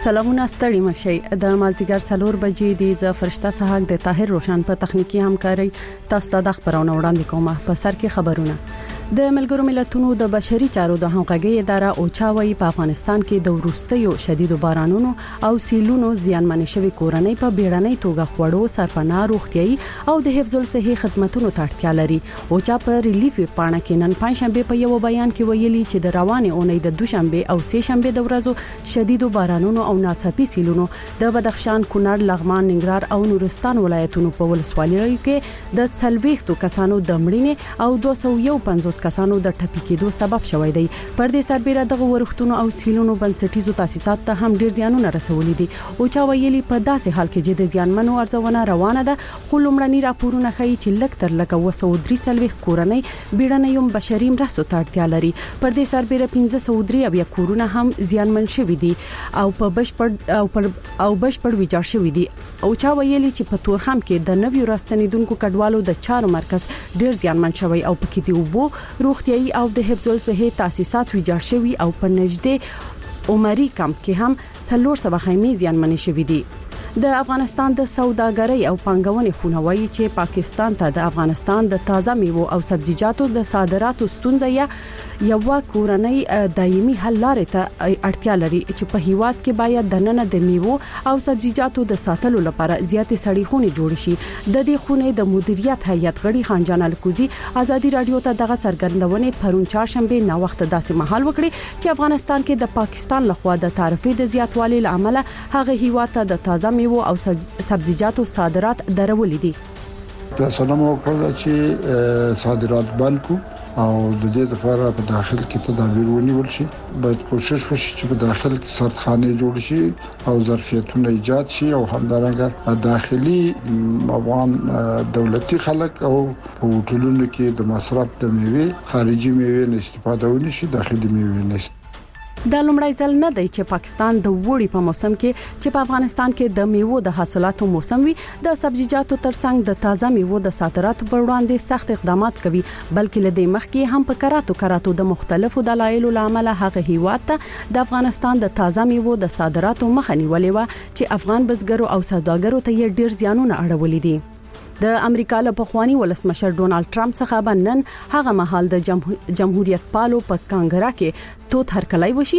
سلامونه ستړي مشي د مازدیګر 4 بجې د زفرشته صحاک د طاهر روشن په تخنیکی همکاري تاسو ته د خبرونه وړاندې کومه په سر کې خبرونه د ملګرو ملتونو د بشري چارو د همغږي اداره او چاوي په افغانستان کې د وروستیو شدید بارانونو او سیلونو زیانمن شوی کورنۍ په بیړنۍ توګه خوړو سرپناه روغتيایي او د حفظ الصحه خدماتو ته اړتیا لري او چا په ریلیف پاڼه کې نن پنځشنبه په یو بیان کې ویلي چې د روانې اونۍ د دوشنبه او سه شنبه د ورځو شدید بارانونو او ناڅاپي سیلونو د بدخشان، کونړ، لغمان، ننګرهار او نورستان ولایتونو په ولسوالیو کې د 40 کسانو د مړینې او 250 کسانو د ټپي کېدو سبب شوی دی. پر دې سربېره د ورښتونو او سیلونو بنسټیزو تاسیسات ته هم ډیر زیانونه رسولي دي او چا ویلي په داسې حال کې چې د زیانمنو ارزونه روانه ده خو لومړني راپورونه ښیي چې لکټر لکه 243 کورنۍ بیړنۍ بشري مرستو ته اړتیا لري. پر دې سربېره 503 کورونه هم زیانمن شوي دي او په بشپړ ویجاړ شوي دي او چا ویلي چې په تورخم کې د نویو راستنیدونکو کډوالو د چارو مرکز ډیر زیانمن شوی او پکې دی وبو روغتيایي او د حفظ الصحه تاسیسات ویجاړ شوي او په نږدې عمري کمپ کې هم 400 خیمې زیانمن شوي دي. د افغانستان د سوداګرۍ او پانګونې خونوي چې پاکستان ته د افغانستان د تازه میوه او سبزیجاتو د صادراتو ستونزه یا یو کورنۍ دایمي حل لارې ته اړتیا لري چې په هیواد کې باید د نن د میوه او سبزیجاتو د ساتلو لپاره زیاتې سړې خونې جوړ شي. د دې خونې د مدیریت هیئت غړي خان جان الکوزي ازادي رادیو ته دغه څرګندونه پرون چهارشنبه نا وخت داسې مهال وکړي چې افغانستان کې د پاکستان لخوا د تعرفې د زیاتوالي لامل هغه هیواد ته د تازه میوه او سبزیجاتو صادرات درولې دي. سلام وکړه چې صادرات بند کو او د دې لپاره په داخل کې تدابیر ونیول شي. باید کوشش وشي چې په داخل کې سرخانه جوړ شي او ظرفیتونه ایجاد شي او همدارنګه داخلي افغان دولتي خلک او په هوټلونو کې د مصرف د میوه خارجي میوه نه استفاده ونی شي، داخلي میوه نه. د لومړی ځل نه دی چې پاکستان د وړي په موسم کې چې په افغانستان کې د میوه د حاصلاتو موسم وي د سبزیجاتو ترڅنګ د تازه میوه د صادراتو پر وړاندې سخت اقدامات کوي، بلکې له دې مخکې هم په کراتو د مختلفو دلایلو لامل هغه هیواد ته د افغانستان د تازه میوه د صادراتو مخه نیولې و چې افغان بزګرو او سوداګرو ته یې ډیر زیانونه اړولې دي. د امریکا له پخوانی ولسمشر ډونالد ټرمپ څخه بنن هغه مهال د جمهوریت پالو په کانګرا کې توت هرکلای وشي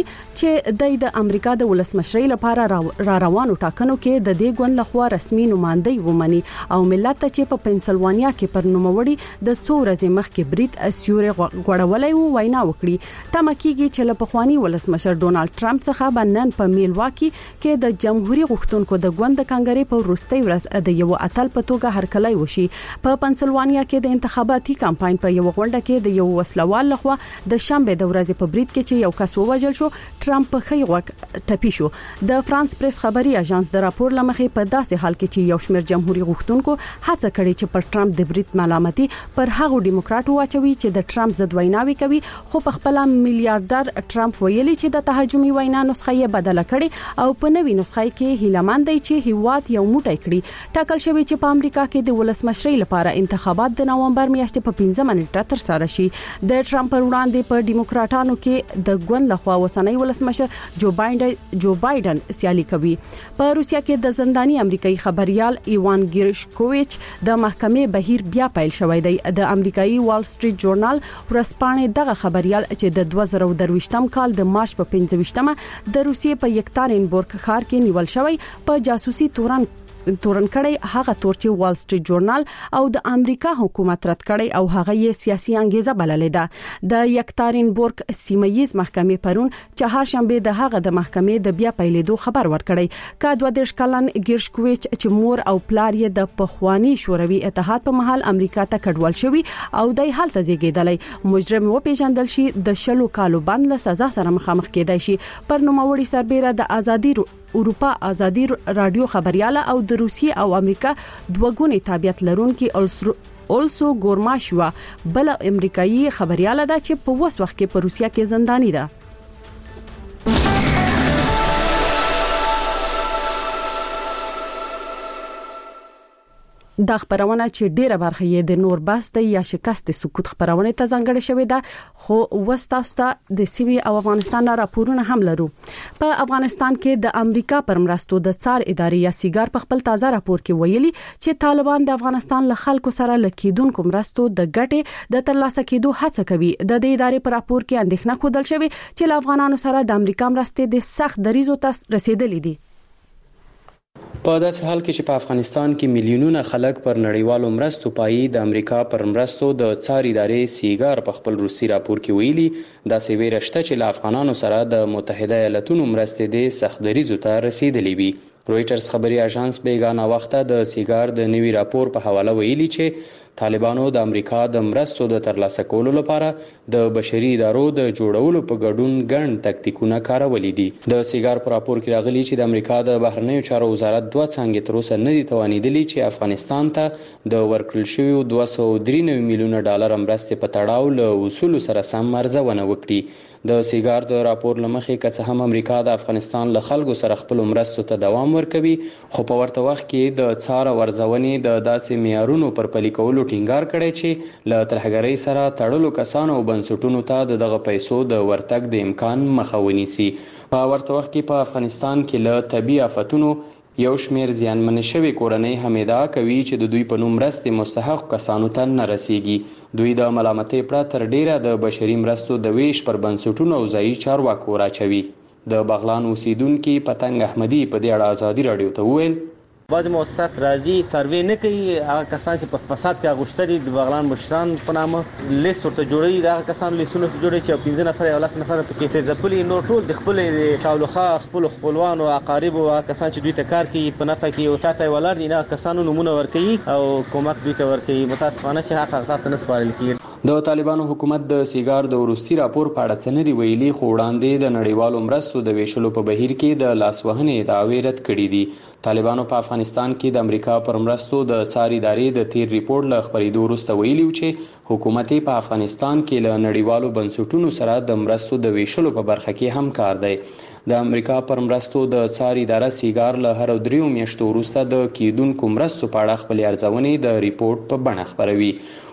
چې د امریکا د ولسمشرۍ لپاره را روانو ټاکنو کې د دې ګوند لخوا رسمي نمائندګي ومني او ملت ته چې په پنسلوانیا کې پر نوموړي د څو ورځې مخکې بریټ اسیوري غوړولې وینا وکړي. تمه کیږي چې له پخوانی ولسمشر ډونالد ټرمپ څخه بنن په میلواکی کې د جمهوریت غوښتونکو د ګوند د کانګرې په وروستي ورځ د یو اتل په توګه هرکلای وشي. په پنسلوانیا کې د انتخاباتي کمپاین په یو غونډه کې د یو وسلوال لخوا د شنبه د ورځې په بریټ کې چې یو کس ووجل شو، ټرمپ په خی غوک ټپي شو. د فرانس پریس خبري اژانس د راپور لمخې په داسې حال کې چې یو شمېر جمهوریت غوښتونکو هڅه کړې چې پر ټرمپ د بریټ ملامتي پر هغو دیموکراتو واچوي چې د ټرمپ ضد ویناوي کوي، خو په خپل میلیارډر ټرمپ ویلي چې د تهاجمي وینا نسخه یې بدله کړي او په نوې نسخه کې هیلمن دی چې هیواد یو موټی کړي. ټاکل شوی چې په امریکا کې د ولسمشرۍ لپاره انتخابات د نومبر میاشتې په 15 منټه تر سره شي. د ټرمپ پر وړاندې په دیموکراتانو کې د ګوند لخوا وسنۍ ولسمشر جو بایدن سیالي کوي. په روسیا کې د زنداني امریکایي خبريال ایوان ګیرشکوویچ د محکمې بهیر بیا پیل شوی دی. د امریکایي وال سټریټ جورنال ورسپانې دغه خبريال چې د 2023م کال د مارچ په 15مه د روسیې په یکتارینبورګ ښار کې نیول شوی په جاسوسي تورن کړي هغه تور چې وال سټریټ جورنال او د امریکا حکومت رد کړي او هغه یې سیاسي انګیزه بللې ده. د یکتارینبورګ سیمایي محکمې پرون چهارشنبه د هغه د محکمې د بیا پیلېدو خبر ورکړی. کا 22 کلن ګیرشکوویچ چې مور او پلار یې د پخوانی شوروي اتحاد په محل امریکا ته کډوال شوی او د حالت زیږیدلی مجرم و پیژندل شي د 10 کالو بند له سزا سره مخامخ کېدای شي. پر نوموړي سربېره د ازادي اروپا ازادي رادیو خبرياله او د روسیې او امریکا دوګونی تابعیت لرونکي اولسو ګورماشوا بل امریکایي خبرياله ده چې په وس وخت کې په روسیا کې زنداني ده. د خبرونه چې ډیره برخه یې د نور بست یا شکست سکوت خبرونه ته ځانګړې شوې ده خو وستاستا د سیمې او افغانستان راپورونه هم لرو. په افغانستان کې د امریکا پر مرستو د څار ادارې یا سیګار په خپل تازه راپور کې ویلي چې طالبان د افغانستان له خلکو سره لکیدونکو مرستو د ګټې د ترلاسه کېدو هڅه کوي. د دې ادارې پر راپور کې اندېښنه ښودل شوې چې له افغانانو سره د امریکا مرستې د سخت دریزو ته رسیدلې دي. په داسې حال کې چې په افغانستان کې میلیونونه خلک پر نړیوالو مرستو پایي د امریکا پر مرستو د څار ادارې سیګار په خپل روسي راپور کې ویلي دا سویره شته چې له افغانانو سره د متحده ایالاتونو مرستې د سخت دریزو ته رسیدلې وي. رويټرز خبري اژانس بیگانه وخته د سیګار د نوي راپور په حواله ویلي چې طالبانو د امریکا د مرستو د ترلاسه کولو لپاره د بشري ادارو د جوړولو په ګډون ګڼ تکتیکونه کارولي دي. د سیګار په راپور کې راغلي چې د امریکا د بهرنیو چارو وزارت دوه څنګه تر اوسه نه دي توانیدلي چې افغانستان ته د ورکړل شویو 293 میلیونه ډالر مرستې په تړاو له اصول سره سم ارزونه وکړي. د سیګار د راپور لمخې که څه هم امریکا د افغانستان له خلکو سره خپل مرستو ته دوام ورکوي خو په ورته وخت کې د څار ورزونې د داسې معیارونو پر پلي کولو ټینګار کړی چې له ترهګرۍ سره تړلو کسانو او بنسټونو ته دغه پیسو د ورتګ د امکان مخه ونیسي. په ورته وخت کې په افغانستان کې له طبي آفتونو یو شمیر زیانمن شوی کورنۍ هم ادعا کوي چې د دوی په نوم مرستې مستحق کسانو ته نه رسیږي. دوی د ملامتۍ پرته تر ډیره د بشري مرستو د ویش پر بنسټونو او ځایي چارواکو راچوي. د بغلان اوسیدونکو پتنګ احمدي په دې اړه آزادي رادیو ته وویل بعض مؤسسات راځي سروې نه کوي هغه کسان چې په فساد کې غوښتلي د بغلان مشران په نامه لیست ورته جوړوي دا کسان لیستونه جوړوي چې 15 نفر یا 10 نفر پکې ځپلي نو ټول د خپل شاولخه خپل خپلوان او اقارب او کسان چې دوی ته کار کوي په نفع کې او تاسو ولر دي نه کسانو نمونه ورکوي او کومک دوی ته ورکوي متاسفانه چې حق حقیقت نه سپارل کیږي. د طالبانو حکومت د سیګار د روسي راپور په اړه څه نه دی ویلي خو وړاندې د نړیوالو مرستو د ویشلو په بهیر کې د لاسوهنې دعوی رد کړي دي. طالبانو په افغانستان کې د امریکا پر مرستو د څار ادارې د تیر ریپورت له خبرېدو وروسته ویلي چې حکومت په افغانستان کې له نړیوالو بنسټونو سره د مرستو د ویشلو په برخه کې همکار دی. د امریکا پر مرستو د څار اداره سیګار له هر 3 میاشتو وروسته د کیدونکو مرستو په اړه خپل ارزونې د ریپورت په بڼه خبروي.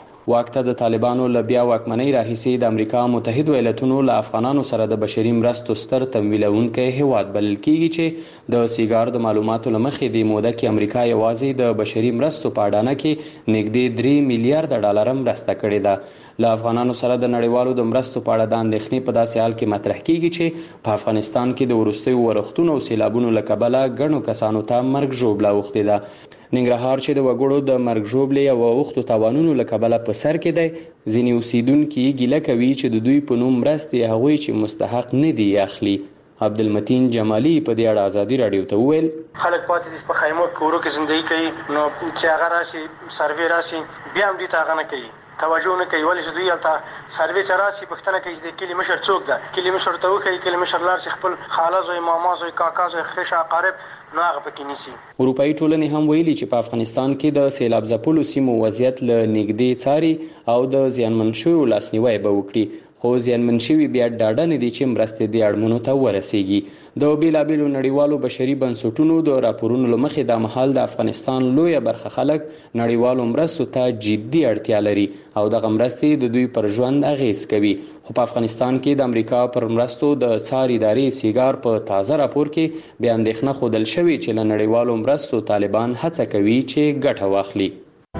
وخت د طالبانو له بیا واکمنۍ راهیسې د امریکا متحده ایالاتونو له افغانانو سره د بشري مرستو ستر تمویلونکی هیواد بلل کیږي چې د سیګار د معلوماتو لمخې د موده کې امریکا یوازې د بشري مرستو په اډانه کې نږدې 3 میلیارډ ډالر مرسته کړې ده. له افغانانو سره د نړیوالو د مرستو په اړه د اندېښنې په داسې حال کې مطرح کیږي چې په افغانستان کې د وروستیو ورښتونو او سیلابونو له کبله ګڼو کسانو ته مرګ ژوبله اوښتې ده. ننګرهار چې د وګړو د مرګ ژوبلې او اوښتو تاوانونو له کبله په سر کې دی ځینې اوسیدونکي ګیله کوي چې د دوی په نوم مرستې هغوی چې مستحق نه دي اخلي. عبدالمتین جمالی په دې اړه آزادي رادیو ته وویل خلک پاتې دي په خیمو کورو کې ژوندۍ کوي نو چې هغه راشي سروې راشي بیا هم دوی ته هغه نه کوي توجه نه کوي ولې چې دوی هلته سروې چې راشي پوښتنه کوي چې د کلي مشر څوک ده کلي مشر ته وښایي کلي مشر لاړ شي خپل خاله زوی ماما زوی کاکا زوی خیشه اقارب نو هغه پکې نیسي. اروپایي ټولنې هم ویلي چې په افغانستان کې د سیلاب ځپلو سیمو وضعیت له نږدې څاري او د زیانمن شویو لاسنیوی به وکړي خو زیانمن شوي بیا ډاډه نه دي چې مرستې دې اړمنو ته ورسیږي. د بیلابیلو نړیوالو بشري بنسټونو د راپورونو له مخې دا مهال د افغانستان لویه برخه خلک نړیوالو مرستو ته جدي اړتیا لري او دغه مرستې د دوی پر ژوند اغیز کوي. خو په افغانستان کې د امریکا پر مرستو د څار ادارې سیګار په تازه راپور کې بیا اندېښنه ښودل شوې چې له نړیوالو مرستو طالبان هڅه کوي چې ګټه واخلي.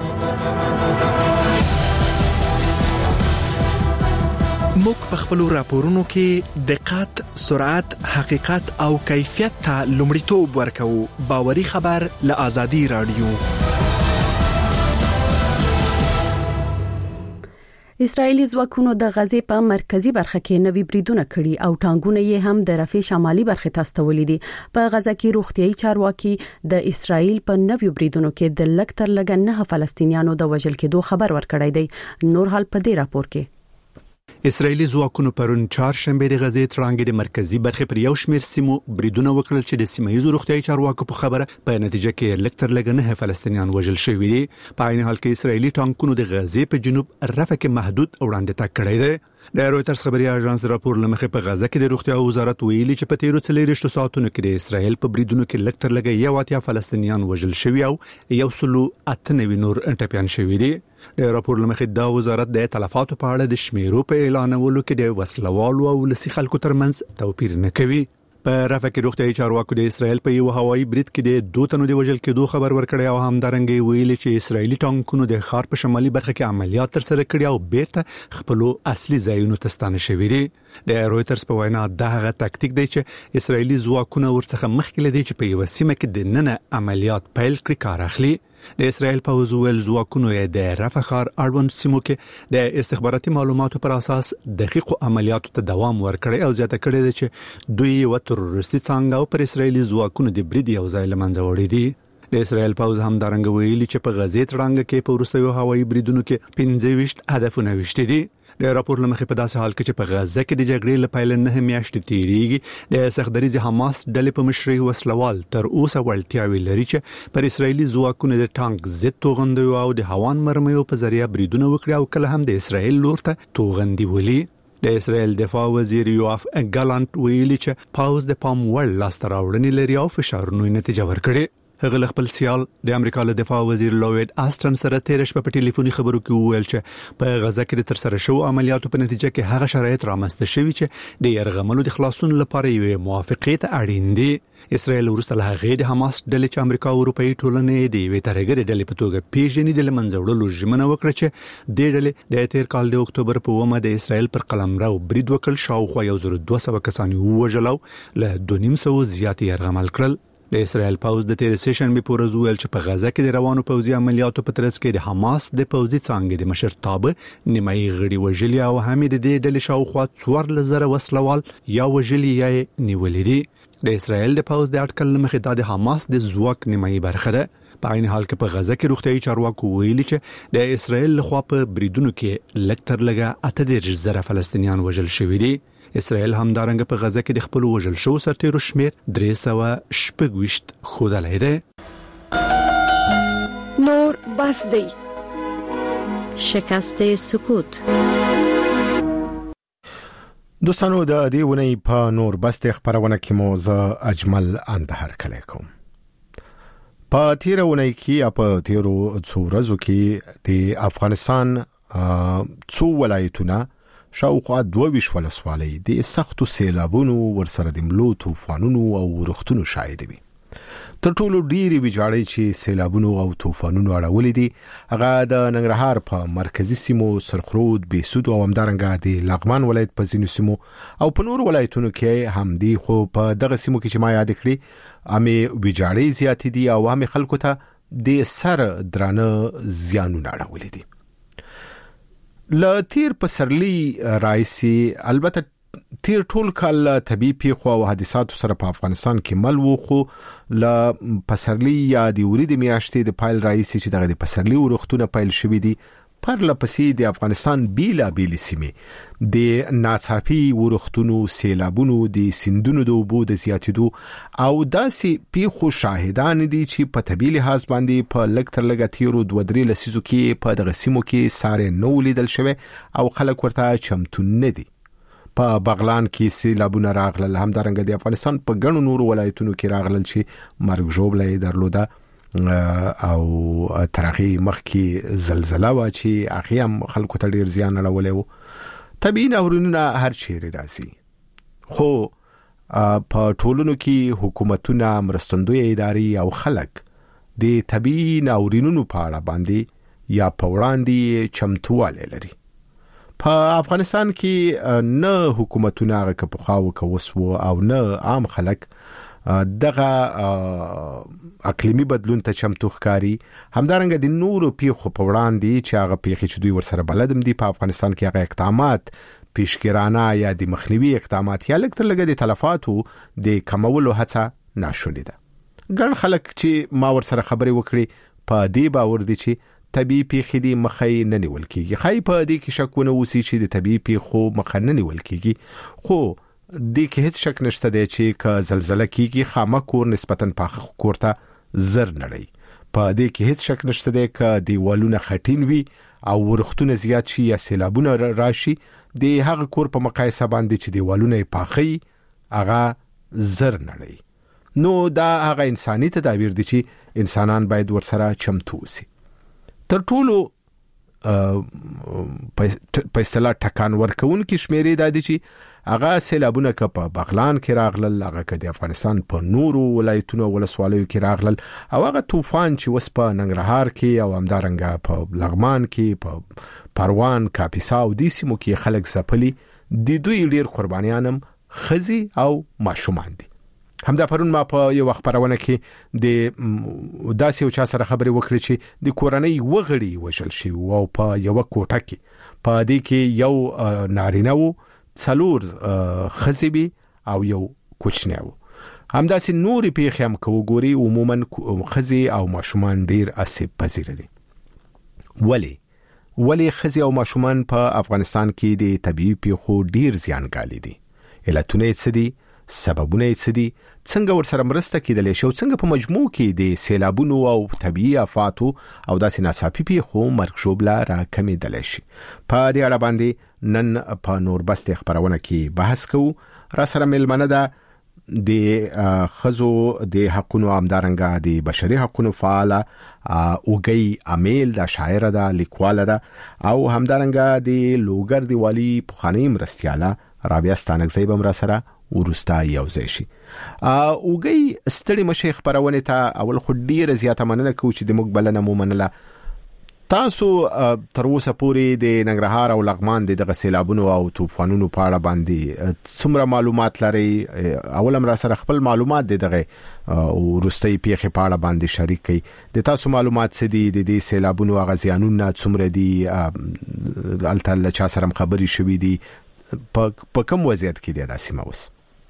موږ په خپل راپورونو کې دقت، سرعت، حقیقت او کیفیت ته لومړیتوب ورکوو. باوري خبر له آزادي رادیو. اسرائیلي ځواکونو د غزې په مرکزی برخه کې نوي بریدونه کړي او ټانګونه یې هم د رفح شمالي برخه ته استولې دي. په غزه کې روغتيایي چارواکي د اسرائیل په نوي بریدونو کې د لږ تر لږه 9 فلسطینیانو د وژل کېدو خبر ورکړی دی. نور حال په دې راپور کې اسرایلی ځواکونو پرون چهارشنبه د غزې ترانګې د مرکزی برخې پر یو شمېر سیمو بریدونه وکړل چې د سیمایي روغتیايي چارواکو په خبره په نتیجه کې لکتر لګنه فلسطینیان وژل شوي دي. په عین حال کې اسرایلی ټانکونو د غزې په جنوب رفح کې محدود وړاندې تګ کړی دی. د رويټرز خبري اژانس راپور لمخې په غزه کې د روغتیا وزارت ویلي چې په 13 ساعتونو کې د اسرایل په بریدونو کې لکتر لګي یو اتیا فلسطینیان وژل شوي او 198 نور ټپيان شوي دي. د راپور لمخې دا وزارت د تلفاتو په اړه د شمیرو په اعلانولو کې د وسلوالو او لسی خلکو ترمنځ توپیر نه کوي. په رفح کې روغتیايي چارواکو د اسرایل په یو هوایي برید کې د 2 تنو د وژل کېدو خبر ورکړی او همدارنګه ویلي چې اسرایلی ټانکونو د ښار په شمالي برخه کې عملیات ترسره کړي او بیرته خپل اصلي ځایونو ته ستانه شوي دي. د رويټرز په وینا دا هغه تاکتیک دی چې اسرایلی ځواکونه ورڅخه مخکې لدی چې په یو سیمه کې د نن عملیات پیل کړي کار اخلي. د اسرایل په وزول ځواکونو د رفح ښار اړوند سیمو کې د استخباراتي معلوماتو پر اساس دقیق عملیاتو ته دوام ورکړي او زیاته کړي دي چې دوی یو تروریستي څنګه پر اسرایلی ځواکونو د برید یو ځای لمنځه وړي دي. د اسرایل پوز همدارنګه ویلي چې په غزې تړانګ کې په وروستیو هوایي بریدونو کې 25 هدفونه وشتي دي. د راپور لمخې په داسې حال کې چې په غزه کې د جګړې لپاره 9 میاشتې تیریږي د سخدریز حماس ډلې په مشرۍ وسلوال تر اوسه ولټیاوي لري چې پر اسرایلی ځواکونو د ټانک ضد توغندي او د هوان مرمیو په ذریعہ بریدونه وکړي او کله هم د اسرایل لور ته توغندي ولي. د اسرایل دفاع وزیر یوآف ګالانت ویلي چې پاوز د پام وړ لاستر راوړنې لري او فشارونو نتیجه ورکړي. هغه خپل سیال د امریکا له دفاع وزیر لوید آستن سره تیر شپه په ټلیفوني خبرو کې وویل چې په غزه کې د ترسره شو عملیاتو په نتیجه کې هغه شرایط رامنځته شوي چې د يرغملو د خلاصون لپاره یو موافقت اړین دي. اسرایل ورسته له هغه د حماس ډلې چې امریکا او اروپאי ټولنې دی وی ترګر ډلې په توګه پیژنې د لمنځوړلو ژمنه وکړه چې د ډلې د تیر کال د اکتوبر په ومه د اسرایل پر قلمرو برید وکړ شاوخوا 1200 کسان وژل او له 250 زیات يرغمل کړل. د اسرایل پوز د تیر سیشن په ورځ ویل چې په غزه کې د روانو پوځي عملیاتو په ترڅ کې د حماس د پوځي څنګه د مشرتابه نیمایي غړي وژلي او هم د دې ډلې شاوخوا 4000 وسلوال یا وژلي یا نیولې دي. د اسرایل د پوز د اټکل مخې د حماس د ځواک نیمایي برخه ده. په عین حال کې په غزه کې روغتیايي چارواکو ویلي چې د اسرایل لخوا په بریدونو کې لکتر لګه 80,000 فلسطینیان وژل شوي دي. اسرائیل همدارنګه په غزه کې د خپل وژل شو سرتیرو شمیر 326 خودلای دی. نور بس دی شکست سکوت. دوستانو د دې ونی په نور بس د خبرونه کې موزه اجمل اندهر کلی کوم. په تیر ونی کې په تیرو څورزو کې د افغانستان څو ولایتونه شاوخوا 22 ولسوالۍ د سختو سیلابونو ورسره د ملو طوفانونو او ورښتونو شاهد وي. تر ټولو ډېری ویجاړۍ چې سیلابونو او طوفانونو اړولې دي هغه د ننګرهار په مرکزی سیمو سرخرود، بیسود او همدارنګه د لغمان ولایت په ځینو سیمو او په نور ولایتونو کې هم دي. خو په دغه سیمو کې چې ما یاد کړی امې ویجاړۍ زیاتې دي او هم خلکو ته د سر درانه زیانونه اړولې دي. ل تیر پسرلی رئیسی البته تیر ټول کال طبيعي پیښو او حادثاتو سره په افغانستان کې مل وو. خو ل پسرلی یا د ورید میاشتې د پایل رئیسی چې دغه د پسرلی ورښتونه پایل شوې دي پر لپسې د افغانستان بیلا بیل سیمې د ناڅاپي ورښتونو، سیلابونو، د سیندونو د اوبو د زیاتېدو او داسې پیښو شاهدان دي چې په طبيعي لحاظ باندې په لږ تر لږه تیرو 2-3 لسیزو کې په دغه سیمو کې ساره نو لیدل شوی او خلک ورته چمتو نه دي. په بغلان کې سیلابونه راغلل، همدارنګه د افغانستان په ګڼو نورو ولایتونو کې راغلل چې مرګ ژوبله درلوده او ترغی مخکې زلزلہ وا چې هغه هم خلکو ته ډیر زیان اړولې وو. طبيعي ناورینونه هر چیرې راځي خو په ټولنو کې حکومتونه، مرستندوی ادارې او خلک د طبيعي ناورینونو په اړه باندې یا په وړاندې چمتواله لري. په افغانستان کې نه حکومتونه هغه په خواو کې وسو او نه عام خلک دغه اقلیمی بدلون ته چمتو ښکاری. همدارنګه د نورو پیښو په وړاندې چې هغه پیښې چې دوی ورسره بلدم دي په افغانستان کې هغه اقدامات پیشګرانه یا د مخنیوي اقدامات یا لکه لګه د تلفاتو د کمولو هڅه ناشونې ده. ګڼ خلک چې ما ورسره خبرې وکړي په دې باور دي چې طبيعي پیښې دي مخې نه نیول کیږي. خای په دې کې شکونه وسی چې د طبيعي پیښو مخه نه نیول کیږي، خو دې کې هیڅ شک نشته دی چې که زلزلہ کیږي خامہ کور نسبتاً پاخه کور ته زر نړی. په دې کې هیڅ شک نشته دی که دیوالونه خټین وي او ورختونه زیات شي یا سیلابونه راشي، د هغه کور په مقایسه باندې چې دیوالونه پاخه هغه زر نړی. نو دا هغه انساني تدابیر دي چې انسانان باید ورسره چمتو وي. تر ټولو په اصطلاح ټکان ورکون کې شمیرې د دي چې هغه سیلابونه که په بغلان کې راغلل، هغه که د افغانستان په نورو ولایتونو ولسوالیو کې راغلل، او هغه طوفان چې وس په ننګرهار کې او همدارنګه په لغمان کې، په پروان، کاپیسا او دې سیمو کې خلک ځپلي، د دوی ډیر قربانیانم ښځې او ماشومان دي. همدا پرون ما په یو خبرونه کې د داسې یو چا سره خبرې وکړې چې د کورنۍ وغړي وژل شي او په یو کوټه کې په دې کې یو نارینه وو، 4 خزبي او یو کوچنی وو. همداسې نورې پیښې هم کو ګوري، عموما خزي او ماشومان ډیر اسیب پذیر دي. ولی خزي او ماشومان په افغانستان کې د طبيعي پیښو ډیر زیانګالي دي. علتونه څه دي؟ سببونه څه دي؟ څنګه ورسره مرسته کېدلی شي او څنګه په مجموع کې د سیلابونو او طبيعي آفاتو او داسې ناڅاپي پیښو مرګ ژوبله راکمېدلی شي. په دې اړه باندې نن په نوربست خبرونه کې بحث کوو. را سره مېلمنه ده د ښځو د حقونو همدارنګه د بشري حقونو فعاله اوګۍ امیل، د شاعره ده، لیکواله ده، او همدارنګه د لوګر د والي پخوانۍ مرستیاله رابعه ستانکزی به را سره ورستا یو ځای شي. اوګۍ ستړي مشه خبرونه ته اول خو ډیره زیاته مننه کوم چې د موږ بلنه مو منله. تاسو تر اوسه پورې د ننګرهار او لغمان د سیلابونو او طوفانونو په اړه باندې څومره معلومات لري؟ اولم را سره خپل معلومات دغه ورستۍ پیښې په اړه باندې شریک کړئ. د تاسو معلومات څه دي؟ د سیلابونو غزيانونه څومره دي؟ الته چا سره خبري شوې دي؟ په کوم وضعیت کې دی دا سیمه اوس؟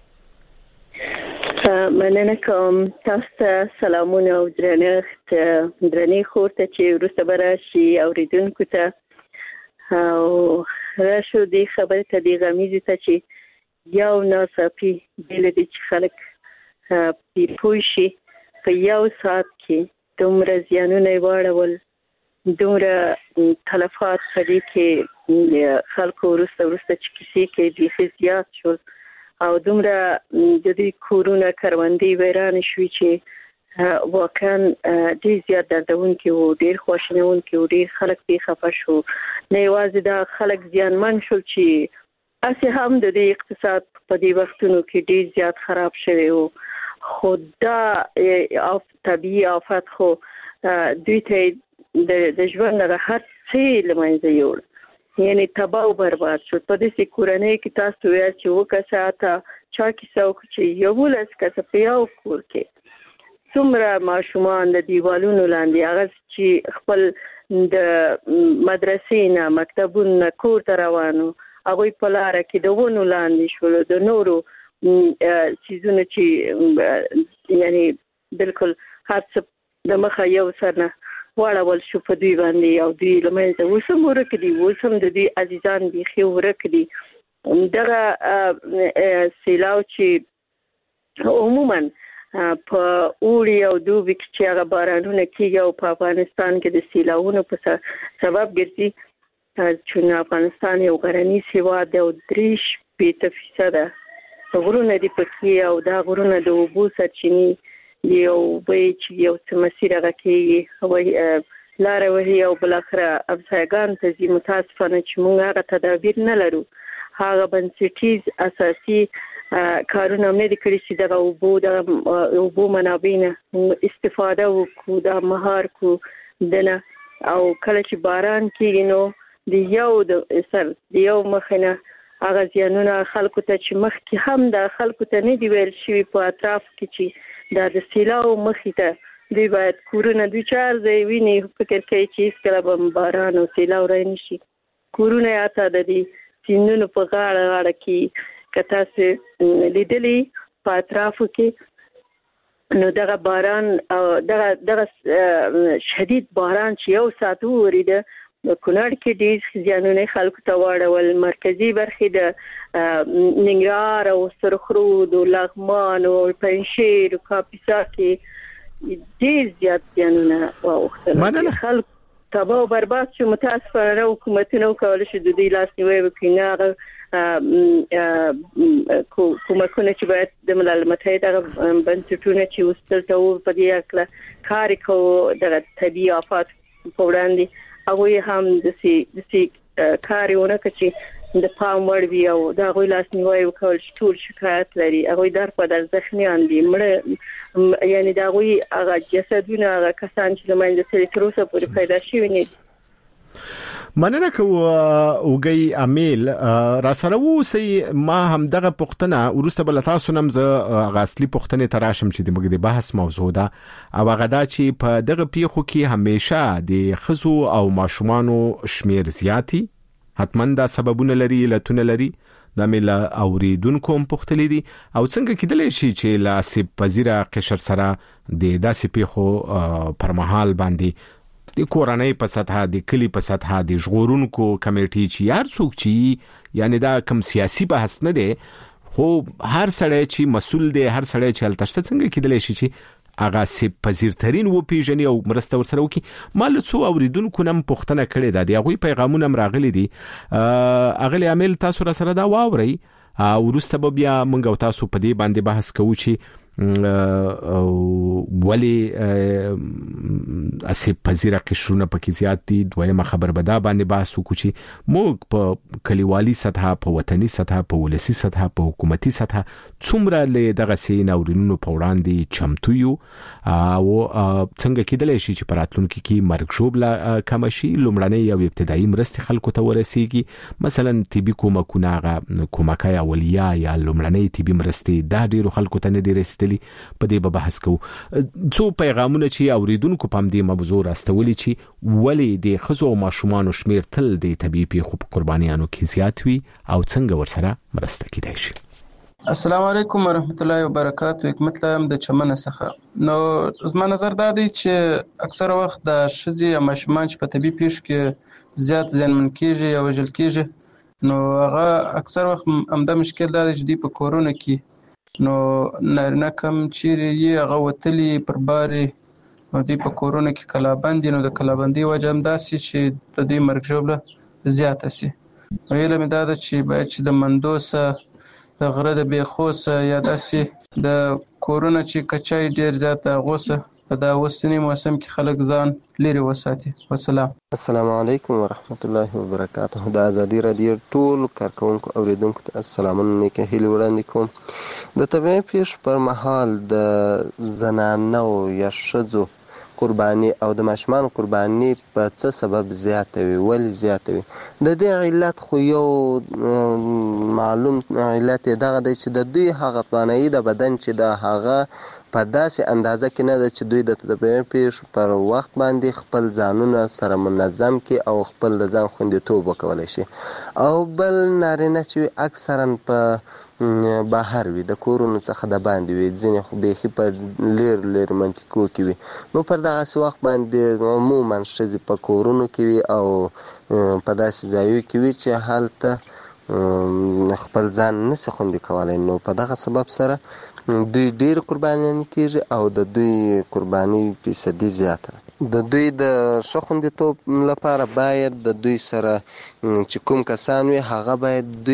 مننه کوم. تاسو ته سلامونه او درنې خورته چې ورسته براشي اوریدونکو ته او راشو دی خبر ته دی غمیزه ته چې یو ناڅاپي بل دي چې خلک پوه شي په یو ساعت کې دومره زیانونه واړول، دومره تلفات پدې کې خلکو ورسته چې کیسې کې د زیات شول او دومره د دې کورونه کروندې ویران شوي چې واقعا ډېر زیات دردونکي وو، ډېر خواشینونکي وو، ډېر خلک پې خفه شو. نه یوازې دا خلک زیانمن شول چې اسې هم د دې اقتصاد په دې وختونو کې ډېر زیات خراب شوی وو. خو دا طبیعي آفت خو دوی ته د ژوند نه هر څه له منځه یوړ، یعنی تباہ او برباد شو. په دې کورنۍ کې تاسو وایي چې وکاساته چا کیسه وکړي چې یو ولس کسه په یو کور کې څومره ماشومان د دیوالونو لاندې هغه چې خپل د مدرسې نه مکتبونو نه کور ته روانو، هغوی په لاره کې د ونو لاندې شول، د نورو چیزونو چې یعنی بالکل هر څه د مخه یو سر نه واړول شو په دوی باندې او دوی لمنځه وسم ورک دي، وسم د دوی عزیزان بیخي ورک دي. دغه سیلاو چې عموما په اوړي او دوبي کې چې هغه بارانونه کېږي او په افغانستان کې د سیلاوونو په سبب ګرځي، چې افغانستان یو غرنیز هېواد دی او 3% غرونه دي پکې او دا غرونه د اوبو سرچینې یو وی چې یو څه مسیر هغه کې لاره وهي او بالاخره افسایګان ته ځي. متاسفانه چې موږ هغه تدابیر نه لرو، هغه بنسټیز اساسي کارونه نه دي کړي چې دغه اوبو منابع نه استفاده وکړو، دا مهار کو دنه. او کله چې باران کېږي نو د یو مخنه هغه زیانونه خلکو ته چې مخکې هم د خلکو ته نه دی ویل شوي په اطراف کې چې دا د سیلاو مخې ته دوی باید کورونه دوی چار ځای ویني، فکر کوي چې هېڅکله به باران او سیلاو رانه شي. کورونه یا ته د دې سیندونو په غاړه کې که تاسو لیدلي په اطرافو کې نو دغه باران او دغه شدید باران چې یو ساعت وریده کونړ کې ډېر زیانونه خلکو ته واړول. مرکزی برخې د ننګرهار او سرخرود او لغمان او پنجشیر او کاپیسا کې ډېر زیات زیانونه واوښتل. خلک تباہ او برباد شو. متاسفانه حکومتونه کولای شي د دې لاسنیوي وکړي. کومکونه چې باید د ملل متحد بنسټونه چې وستل ته په دې اړه کار کوي د طبيعي آفات په وړاندې هغه هم د سي کارونه کوي د پام وړ وی او دا غوي لاسنیوي وکول ټول شکایت لري. هغه در په در ځخنیان دي مړ یعنی دا غوي هغه جسدونه هغه کسان چې لمنځه تللي تر اوسه پورې پیدا شوي نه. مننه کوم اوګي امیل را سره وسی ما هم دغه پښتنه ورسته بل تاسو نم ز غاصلی پښتنه تراشم چې د مګ د بحث موضوع ده او غدا چې په دغه پیخو کې همیشه د خزو او ماشومانو شمیر زیاتی حتمن دا سببونه لري لتون لري د مل اوریدونکو پښتلې دي او څنګه کېدلی شي چې لا سي پذیره قشر سره د داسې پیخو پرمحال باندې د کورنۍ په سطح د کلی په سطح د ژغورونکو کمیټي چې هر څوک چې یعنی دا کم سیاسي بحث نه دی خو هر سړی چې مسول دی هر سړی چې التشته څنګه کېدلی شي چې اغه سي پذیرترین و پیژني او مرسته ورسره وکي. مال څو اوریدونکو نم پښتنه کړي دا دی هغه پیغامونه راغلي دي اغلی عامل تاسو را سره دا واوري او ورسته بیا موږ او تاسو په دې باندې بحث کوو چې ولی اسی پذیره قشرونه پکې زیات دي. دویمه خبر به دا باندې بحث وکړو چې موږ په کلیوالي سطح په وطني سطح په ولسی سطح په حکومتي سطح څومره له دغه سین اورینونو په وړاندې چمتو یو او څنګه کېدلی شي چې پراتلونکو کې مرګ شوبله کم شي. لومړنۍ او ابتدایي مرستې خلکو ته ورسیږي مثلا طبي کومکونه کومکای اولیا یا لومړنۍ طبي مرستې دا ډیرو خلکو ته نه دي رسیدلي. په دې به بحث کوو. څو پیغامونه چې اوریدونکو پام دې موضوع راستولي چې ولی د خزو او ماشومانو شمیر تل د طبيعي پیښو په قربانیانو کې زیات وي او څنګه ورسره مرسته کیدای شي. السلام علیکم ورحمت الله وبرکاتہ. حکمت لم د چمن څخه نو زما نظر دا دی چې اکثر وخت د شذي او ماشومان چې په طبيعي پیښو کې زیات ځانمن کیږي او وژل کیږي نو هغه اکثر وخت همدا مشکل دا دی چې دی په کورونه کې نو نارینه کم چیرې یې هغه وتلي پر باري نو دوی په کورونه کې کلابندي نو د کلابندي وجه هم داسې چې د دوی مرګ ژوبله زیاته سي. ویله مې دا ده چې باید چې د مندوسه د غره د بیخوسه یا داسې د کورونه چې کچای ډېر زیات غوسه په دا اوسنی موسم کې خلک ځان لري وساتي. والسلام. السلام علیکم ورحمت الله وبرکاتہ. د ازادي رادیو ټول کارکونکو اوریدونکو ته السلامونه نیکه هیله وړاندې کوم. د طبيعي پیښو پر مهال د زنانو یا ښځو قرباني او د ماشومان قرباني په څه سبب زیاته وي ولې زیاته وي د دې علت خو یو معلوم علت دغه دی چې د دوی هغه توانایي د بدن چې د هغه په داسې اندازه کې نه ده چې دوی د طبيعي پیښو پر وخت باندې خپل ځانونه سره منظم کړي او خپل د ځان خوندیتوب وکولی شي. او بل نارینه چې اکثرا په بهر وي د کورونو څخه د باندې وي ځینې خو بیخي په لیر منطقو کې وي نو پر دغسې وخت باندې عموما ښځې په کورونو کې وي او په داسې ځایو کې وي چې هلته خپل ځان نشي خوندي کولی نو په دغه سبب سره دوی ډېر قربانیان کېږي او د دوی قرباني فیصدي زیاته. د دوی د ښه خوندیتوب لپاره باید د دوی سره چې کوم کسان وي هغه باید دوی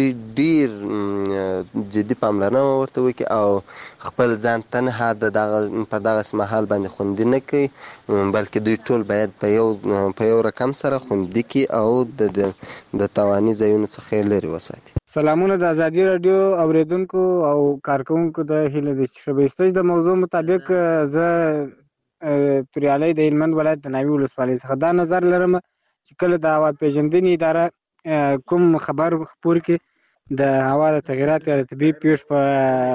ډېر جدي پاملرنه ورته وکړي او خپل ځان تنها پر دغسې مهال باندې خوندي نه کړي بلکې دوی ټول باید په یو رقم سره خوندي کړي او د تاواني ځایونو څخه یې لرې وساتي. سلامونه د ازادي رادیو اوریدونکو او کارکونکو د هیله د شبستۍ د موضوع مطابق زه توریالی د هلمند ولایت د ناوې ولسوالۍ څخه دا نظر لرم چې کله د هوا پیژندنې اداره کوم خبر خپور کړي د هوا د تغیرات یا د طبیعي پیښو په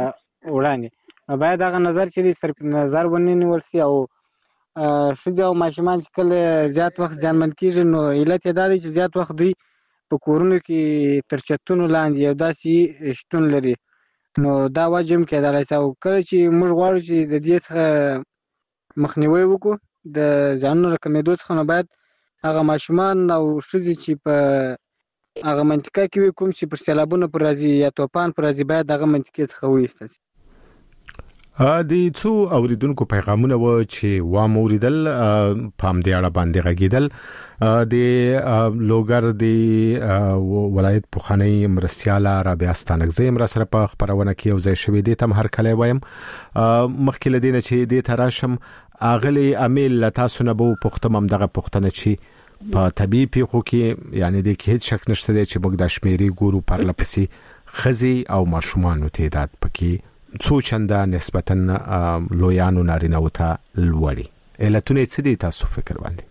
وړاندې باید هغه نظر چې صرف نظر ونیول سي او ښځې او ماشومان چې کله زیات وخت زیانمن کېږي نو علت یې دا دی چې زیات وخت دوی په کورونو کې تر چتونو لاندې یو داسې شتون لري نو دا واجب کېدلای شي. او کله چې موږ غواړو چې د دې څخه مخنیوي وکړو د ځانونو کمیدو څخه، نو باید هغه ماشومان او ښځې چې په هغه منطقه کې وي، کوم چې پر سیلابونو پر راځي یا توپان پر راځي، باید هغه منطقې څخه وایستل شي. د څو اوریدونکو پیغامونه و چې واموریدل په همدې اړه باندې غږیدل. د لوګر د ولایت پوخانی مرستياله رابعه ستانکزی مر سره په خبرونه کې یو ځای شوې دي تم هر کله وایم مخکې لدینه چې د تراشم اغلی امیل تاسو نه بو پختم دغه پختنه چې په طبي پیخو کې یعنی د کې هیڅ شک نشته چې موږ د شمیري ګورو پر لپسي خزي او ماشومان تعداد پکې څو چنده نسبتا لویانو نارینه وته لوړي. علتونه څه دي تاسو فکر باندې؟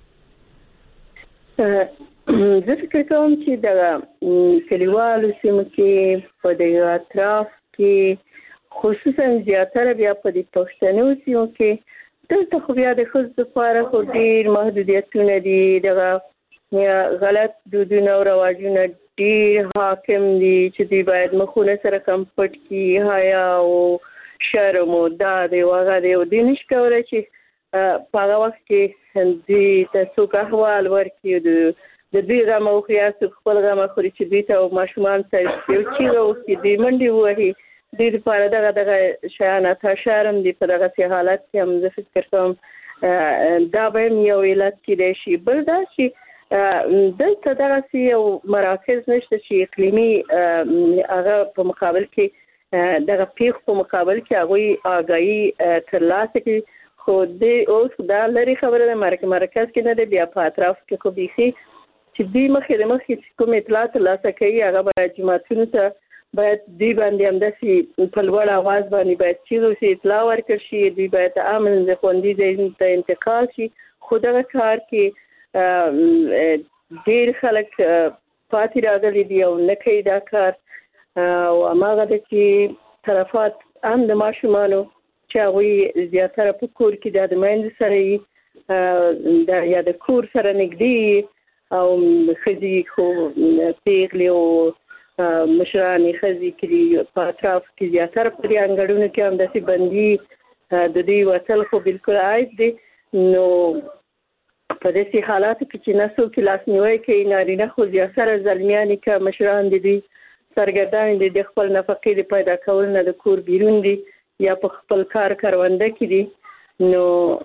زه فکر کوم چې د کلیوالو سیمو کې په دغه اطراف کې خصوصا زیاتره بیا په دې پښتنو سیمو کې دلته خو بیا د ښځو لپاره خو ډېر محدودیتونه دي. دغه غلط دودونه او رواجونه ډیر حاکم دي چې دوی باید مخونه سره کمپټ کی حیا او شرم او داد او هغه دی نش کولای چې په هغه وخت کې دوی تاسو که احوال ورکړي د دوی غم او خیاس خپل غم خوري چې دوی ته ماشومان ته یو چیغه وکړي دوی منډې وهي. دوی لپاره دغه شیان ته شرم دي. په دغه حالت کې هم زه فکر کوم دا به یو علت کېدای شي. بل دا چې دلته دغه یو مراکز نشته چې اقلیمي هغه په مقابل کې دغه پیښ په مقابل کې هغه آگاهي ترلاسه کړي. خو د اوس دا لري خبره ده مرکز کې نه دی، بیا په اطراف کې خو بيخي چې دوی مخکې کوم اطلاعات ترلاسه کوي هغه باید جماعتونو ته باید دوی باندې همداسې په لوړ اواز باندې باید چې اطلاع ورکړي شي. دوی باید امن د خوندي ځای ته انتقال شي. خو دغه کار کې ډېر خلک پاتې راغلي دي او نه کوي دا کار. او هماغه ده چې طرفات هم د ماشومانو چې هغوی زیاتره په کور کې د میندې سره یا د کور سره نږدې او ښځې خو پیغلې او مشرانې ښځې کې په اطراف کې زیاتره په دې انګړونو کې همداسې بندي د دوی وتل خو بالکل عیب دی. نو په دې حالاتو کې چې نسو کې لاسنیوي کوي نارینه خو زیاتره زلمیان کې مشران دي سرګردان دي د خپل نفقې د پیدا کول نه د کور بیرون دي یا په خپل کار کرونده کې دي. نو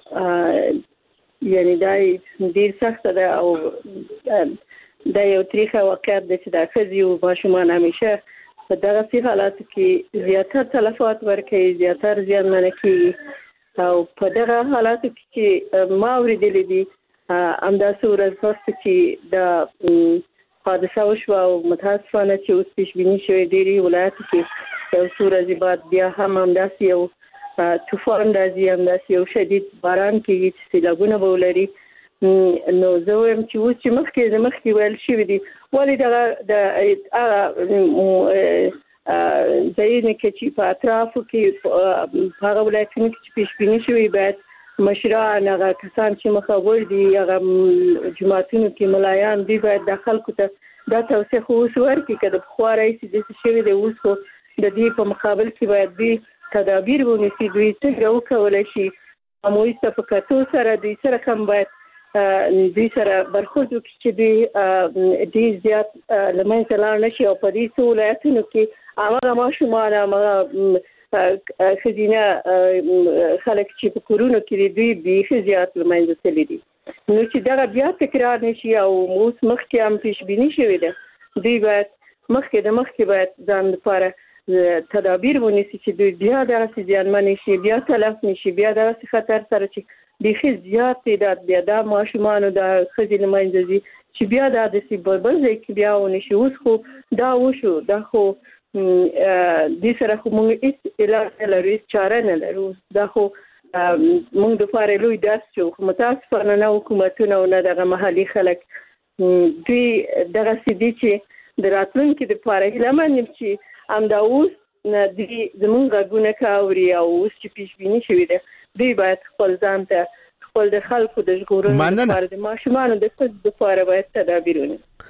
یعنی دا ډیر سخت ده او دا یو تاریخي واقعیت دی چې د ښځې او ماشومان همیشه په دغه حالاتو کې زیاتره تلفات ورکوي، زیاتره زیانمنه کیږي. او په دغه حالاتو کې چې ما اورېدلې دي همداسې ورځ وروسته چې د حادثه وشوه او متاسفانه چې اوس پیشبیني شوې ډېرې ولایتو کې یو څو ورځې بعد بیا هم همداسې یو طوفان راځي، همداسې یو شدید باران کېږي چې سیلابونه به ولري. نو زه وایم چې اوس چې مخکې ویل شوي دي ولې دغه هغه ځایونه کې چې په اطرافو کې هغه ولایتونو کې چې پیشبیني شوي باید مشران هغه کسان چې مخاور دي هغه جماعتونو کې ملایان دي باید د خلکو ته دا توصیه خو اوس ورکړي که د پخوا راهیسې داسې شوي دی اوس خو د دې په مقابل کې باید دوی تدابیر ونیسي. دوی څنګه وکولی شي عمومي ته په کتو سره دوی سره هم باید دوی سره برخورد وکړي چې دوی ډېر زیات له منځه لاړ نه شي او په دې څو ولایتونو کې هماغه ماشومان هماغه ښځینه خلک چې په کورونو کې دي دوی بیخي زیات له منځه تللي دي. نو چې دغه بیا تکرار نه شي او اوس مخکې هم پیشبیني شوې ده دوی باید مخکې باید ځان لپاره تدابیر ونیسي چې دوی بیا دغسې زیانمنې شي، بیا تلف نه شي، بیا دغسې خطر سره چې بیخي زیات تعداد بیا دا ماشومانو د ښځې له منځه ځي چې بیا دا داسې بل ځای کې بیا ونه شي. اوس خو دا وشو، دا خو دې سره خو موږ هېڅ علاج نه لرو، هېڅ چاره نه لرو. دا خو موږ دپاره لوی درس شو. خو متاسفانه نه حکومتونه او نه دغه محلي خلک دوی دغسې دي چې د راتلونکي دپاره هیله یم چې همدا اوس دوی زموږ غږونه اوري او اوس چې پیشبیني شوې ده دوی باید خپل ځان ته خپل د خلکو د ژغورلو لپاره د ماشومانو د ښځو دپاره باید تدابیر ونیسي.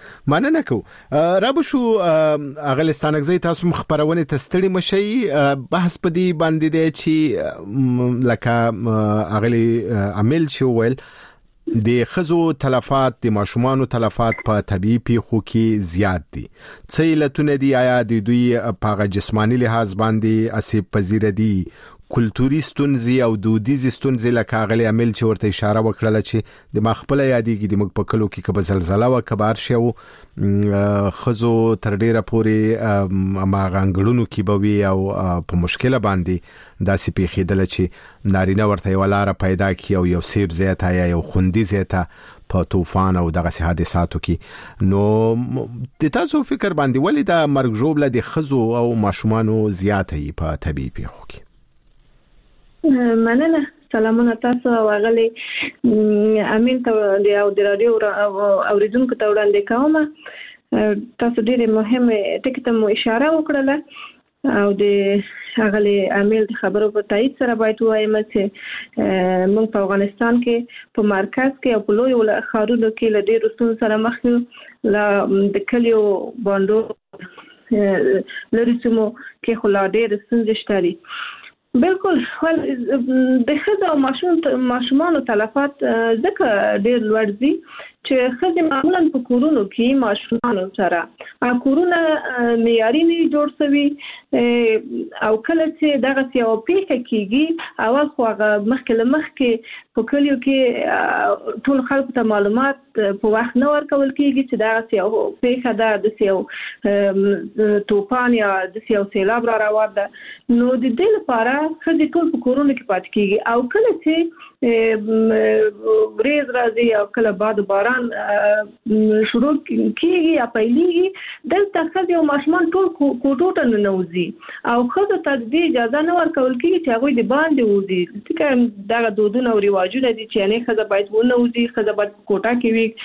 مننه کو رب شو اغلستانګزي تاسو مخبرونه تستړي مشي بحث پدی باندې دی چې لکه اغلی عمل شو ول د خزو تلفات د ماشومان تلفات په طبيعي پیښو کې زیات دي څېلتونه دي آیا د دوی په جسمانی لحاظ باندې اسې پذیر دي کلتوري ستونزې او دودیزي ستونزې لکه غلي عمل چې ورته اشاره وکړه چې د مخبل یادېږي د مګ په کلو کې کبه زلزلہ او کبار شو خزو تر ډیره پورې ما غنګړونو کې بوي او په مشکله باندې داسې پیښېدل چې نارینه ورته ولاره پیدا کی او یو سیب زیاته یا یو خوندي زیاته په طوفان او دغه حادثاتو کې نو د تاسو فکر باندې ولې د مرګ جوړه د خزو او ماشومانو زیاتې په طبيعي پیښو کې مننه سلامونه تاسو واغلي امین ته د رادیو اوریدونکو ته وړاندې کوم تاسو ډېر مهمه ټکی ته اشاره وکړه او د اغلي امین خبرو په تایید سره باید وایم چې موږ په افغانستان کې په مرکز کې او په لوی ښارونو کې له ډېرو ستونزو سره مخ یو ل د کلیو باندې لري سمو کې خلا ډېر ستونزې شته بالکل د خزو او ماشومان تلفات ځکه ډېر لوړ دي چې خزې معمولا په کورونو کې ماشومان سره کورونه معیاري نه جوړ شوي او کله چې دغه یو پیښه کیږي اول خو مخکې په کلیو کې ټول خلکو ته معلومات په وخت نه ورکول کیږي چې دغه یو پیښه ده د یو طوفان یا د یو سیلاب را روان ده نو د دې لپاره خزې ټول په کورونو کې پاتې کیږي او کله چې ریز راځي او کله بعد باران شروع کیږي یا پیلېږي دلته خزې او ماشومان ټول کوټو ته ننوځي او خزو ته د اجازه نه ورکول کیږي چې هغوی د باندې وځي ځکه دغه دودونه او رواجونه دي چې یعنې خزه باید ونوځي خزه باید کوټه کې وي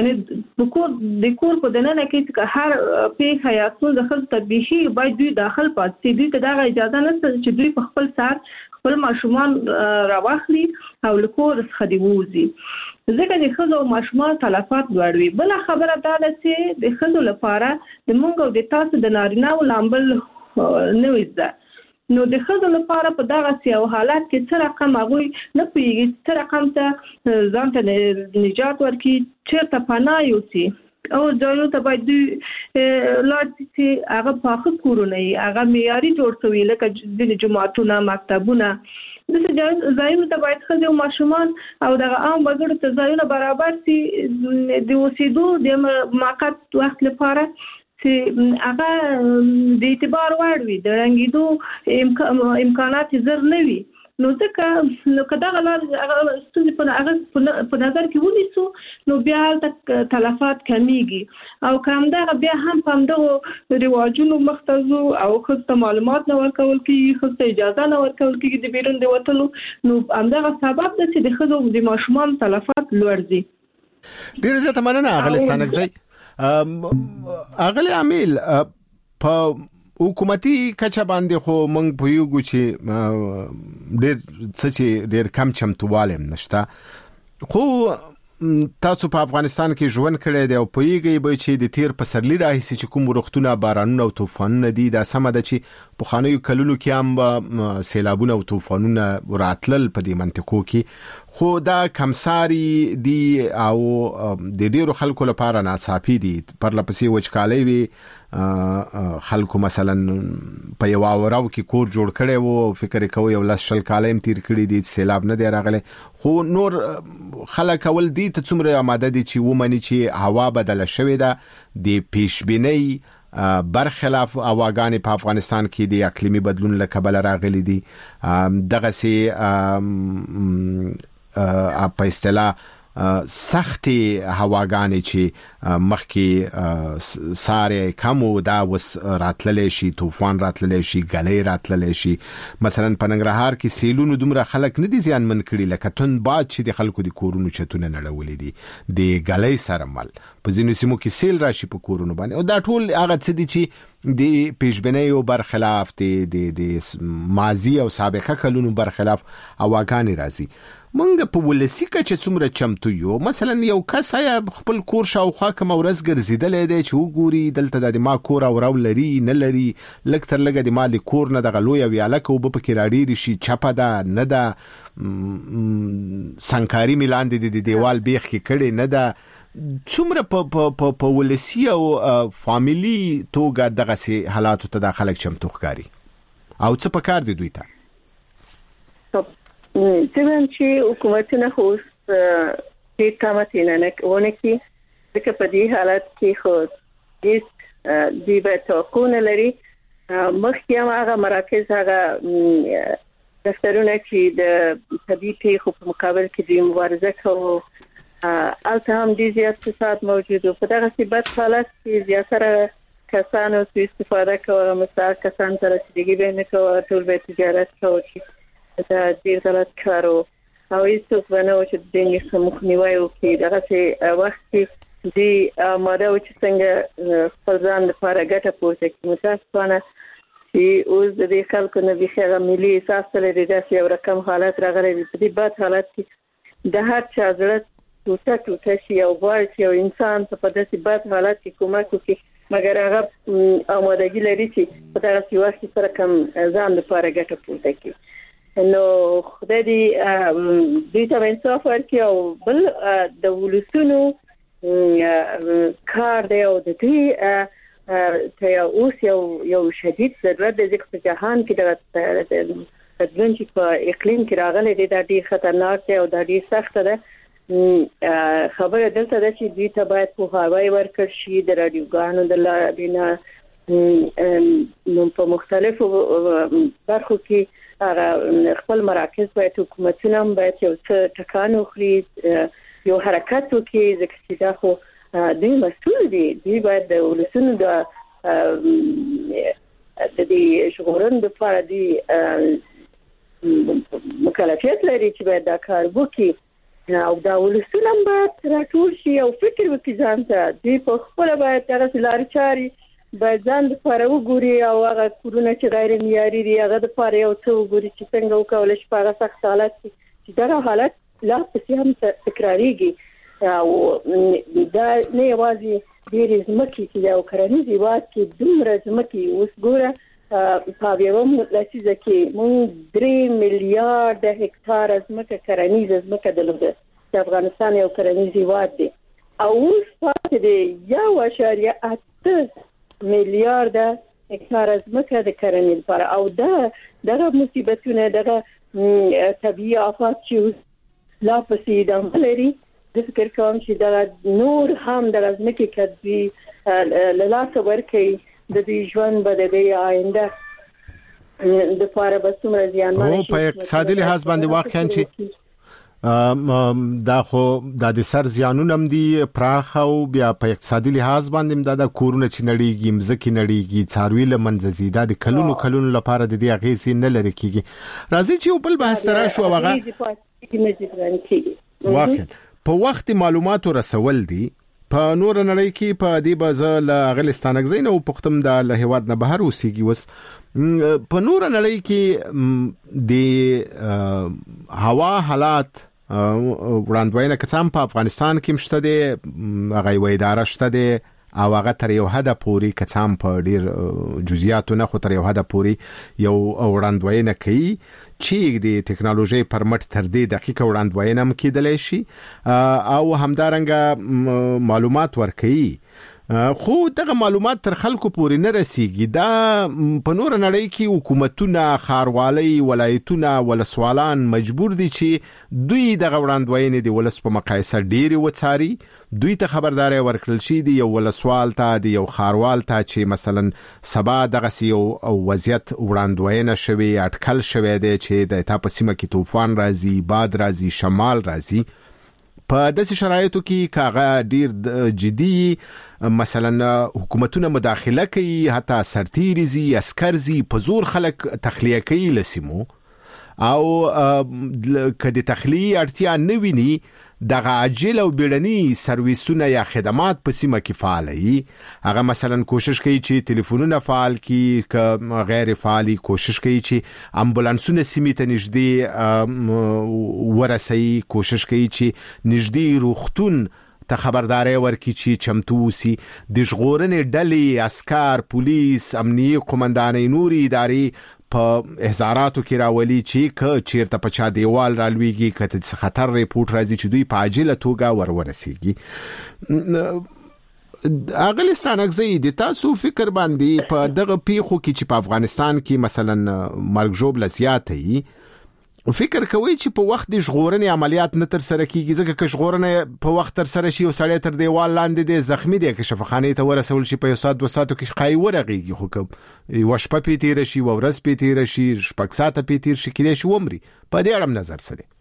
یعنې د کور په دننه کې چې هر پیښه یا ستونزه خزو ته بیخي باید دوی داخل پاتې شي دوی ته دغه اجازه نشته چې دوی په خپل سر خپل ماشومان راواخلي او له کور څخه دی وځي ځکه د ښځو او ماشومان تلفات لوړ وي. بله خبره دا ده چې د ښځو لپاره د موږ او د تاسو د نارینه‌و لامبل نه وي زده. نو د ښځو لپاره په دغه یو حالت کې څه رقم هغوی نه پوهېږي څه رقم ته ځان ته نجات ورکړي چېرته پناه یوسي او ځایونو ته باید دوی لاړ شي چې هغه پاخه کورونه وي هغه معیاري جوړ شوي لکه ځینې جوماتونه مکتبونه داسې ځایونو ته باید ښځې او ماشومان او دغه عام وګړو ته ځایونه برابر شي د اوسېدو د موقت وخت لپاره چې هغه د اعتبار وړ وي د رنګېدو امکانات زر نه وي. نو ځکه نو که دغه ستونزې په نظر کې ونیسو نو بیا هلته تلفات کمیږي او که همدغه بیا هم په همدغو رواجونو مخته ځو او ښځو ته معلومات نه ورکول کېږي ښځو ته اجازه نه ورکول کېږي د بیرون د وتلو نو همدغه سبب ده چې د ښځو د ماشومانو تلفات لوړ دي. ډېره زیاته مننه اغلې ستانکزی. اغلې عامل په حکومتي کچه باندې خو موږ پوهیږو چې ډېر څه چې ډېر کم چمتووالی نشته خو تاسو په افغانستان کې ژوند کړی دی او پوهیږئ به چې د تیر پسرلي راهیسې چې کوم روغتونه بارانونه او طوفانونه دي دا سمه ده چې پخوانیو کلونو کې هم به سیلابونه او طوفانونه راتلل په دې منطقو کې خو دا کمساري دي او د ډیرو خلکو لپاره ناڅاپي دي پرلپسې وچکالۍ وي خلکو مثلا په یو اوراو کې کور جوړ کړی وو او فکر کوي یو لاس شل کاله هم تیر کړي دي سیلاب نه دی راغلی خو نور خلک اول دي ته څومره آماده دي چې ومني چې هوا بدله شوې ده د پیشبینۍ برخلاف هواګانې په افغانستان کې د اقلیمي بدلون له کبله راغلي دي دغسې په اصطلاح سختي هواګانې چې مخکې ساره کم او دا وس راتللی شي طوفان راتللی شي ګلۍ راتللی شي مثلا په ننګرهار کې سیلونو دومره خلک نه دي زیانمن کړي لکه تون باد چې د خلکو د کورونو چتونه نړولي دي د ګلۍ سره مل په ځینو سیمو کې سیل راشي په کورونو باندې او دا ټول هغه څه دي چې د پیشبینۍ برخلاف د ماضي او سابقه کلونو برخلاف هواګانې راځي مونږ په ولسی کې څومره چمتو یو. مثلا یو کس یا خپل کور شاوخوا کوم ورځ ګرځیدل دی چې وګوري دلته د ما کور او راو لري نه لري لکتر لګه د مال کور نه د غلوې ویاله کو په کې راډی شي چپه ده نه ده سنکاري ملاند دي دیوال بیخ کې کړي نه ده څومره په ولسی او فاميلي توګه دغه سي حالات ته داخله چمتو ښکاری او څه پکار دي دوی ته. څنګه چې حکومتونه خو دې تماتینه نه ونکي ځکه په دې حالت کې خو هیڅ دې به توقع نه لري. مخکې هغه مراکز هغه دفترونه چې د طبي پیښو په مقابل کې د مبارزه کوي البته هم دې زیات فساد موجود و. په دغه بد حالت کې زیاتره کسانو استفاده کوي مثلا کسان سره چې دیګي به نه کوي ټول به تجارت کوي دا ډیر غلط کارو او هیڅوک ونه و چې د دې مخنیوي وکړي. دغه وخت کې دې ماده چې څنګه خپل ځان لپاره ګټه پورته کړي متاسفانه چې اوس د دې خلکو نه بخیره ملي احساس لري داسې یو رقم حالت راغلی په دې بد حالت کې د هر چا زړه ټوټه شي او غواړي چې یو انسان په داسې بد حالت کې کومک وکړي مګر هغه آمادګي لري چې په دغه وخت سره کوم ځان لپاره ګټه پورته کړي. نو خدای دې ته انصاف ورکړي او بل د ولسونو کار دی او د دې ته اوس یو شدید ضرورت دی ځکه په جهان کې د بدلون چې په اقلیم کې راغلی دی دا ډېر خطرناک دی او دا ډېر سخت ده. خبره دلته ده چې دوی ته باید پوهاوی ورکړ شي د رادیوګانو د لارې نو په مختلفو برخو کې خپل مراکز باید حکومتونه هم باید یو څه ټکان وخوري یو حرکت وکړي ځکه چې دا خو دوی مسؤل دي. دوی باید د ولسونو د دې شغورن د لپاره دي مکلفیت لري چې باید دا کار وکړي او دا ولسونه باید راټول شي او فکر وکړي ځان ته دوی په خپل باید هغه لارې چارې باید ځان لپاره وګوري او هغه کورونه چې غیر معیاري دي هغه لپاره یو څه وګوري چې څنګه وکولای شي په هغه سخت حالت کې چې دا حالت لا پسې هم تکراریږي او دا نه یوازې ډېرې ځمکې چې یو کرنیز هېواد کې دومره ځمکې اوس ګوره په یوه لسیزه کې موږ 3 میلیارډ هکتاره ځمکه کرنیزه ځمکه درلوده چې افغانستان یو کرنیز هېواد دی او اوس پاتې دی 1.8 میلیارډ هکتاره ځمکه د کرنې لپاره او دغه مصیبتونه دغه طبیعي آفات چې لا پسې ادامه لري د فکر کوم چې دا نور هم د ځمکې کډوي له لاسه ورکړي د دې ژوند بدلې آینده د لپاره به څومره زیانمن شي په اقتصادي لحاظ باندې واقعا چې دا خو د سر زیانونم دي پراخ او بیا په اقتصادي لحاظ باندې د کورونه چې نړیږي مزکی نړیږي څاروي لمنځي د کلونو لپاره د دې اغیزې نه لري کیږي. راځي چې بل بحث ترا شو هغه واقعا په وخت معلوماتو رسول دي په نور نړۍ کې په دې بازه له غلستانک زین او پختم د هیواد نه بهر اوسېږي وس په نور نړۍ کې د هوا حالات وړاندوینه کڅام په افغانستان کې مشته دي هغه وې اداره شته دي او هغه تر یو حد پوري کڅام په ډیر جزئیاتو نه خو تر یو حد پوري یو وړاندوینه کوي چې د ټکنالوژي پرمټ تر دې دقیقه وړاندوینه کېدلی شي او همدارنګه معلومات ورکوي خو دغه معلومات تر خلکو پورې نه رسیږي. دا په نور نړۍ کې حکومتونه خاروالۍ ولایتونه ولسوالان مجبور دي چې دوی دغه وړاندوینې د ولس په مقایسه ډېری وڅاري دوی ته خبرداري ورکړل شي دی یو ولسوال ته دی یو خاروال ته چې مثلا سبا دغه یو وضعیت وړاندوینه شوی اټکل شوی دی چې د تاسو سیمه کې طوفان راځي باد راځي شمال راځي په داسې شرایطو کې کاغه ډیر جدي مثلا حکومتونه مداخله کوي حتی سرتیریزي عسکرزي په زور خلک تخلیه کوي لسمو او کله تخلیه اړتیا نه ویني د عاجل او بیړني سرویسونه یا خدمات په سیمه کې فعال وي. هغه مثلا کوشش کوي چې ټلیفونونه فعال کړي، که غیر فعالي کوشش کوي چې امبولانسونه سیمه ته نږدې ورسي، کوشش کوي چې نږدې روغتون ته خبرداري ورکړي چې چمتو وسی. د ژغورنې ډلې، عسكر، پولیس، امنیه قومندانې، نوري ادارې په احزاراتو کې راولي چې چیرته په چا دیوال رالويږي، کته خطر ریپورت راځي چې دوی په عاجله توګه ورسیږي. اغلستان اگزی د تاسو فکر باندې په دغه پیښو کې چې په افغانستان کې مثلا مرګ ژوبله زیاته وي، فکر کوي چې په وخت د ژغورنې عملیات نه تر سره کیږي؟ ځکه چې ژغورنه په وخت تر سره شي او سړی تر دیوال لاندې دی زخمی دی، که شفاخانه ته ورسول شي په 1 ساعت 2 ساعتو کې قای ورغيږي، خو که یو شپه پې تیر شي او ورځ پې تیر شي، شپږ ساعته پې تیر شي، کېدای شي ومري. په دې اړه نظر څه دی؟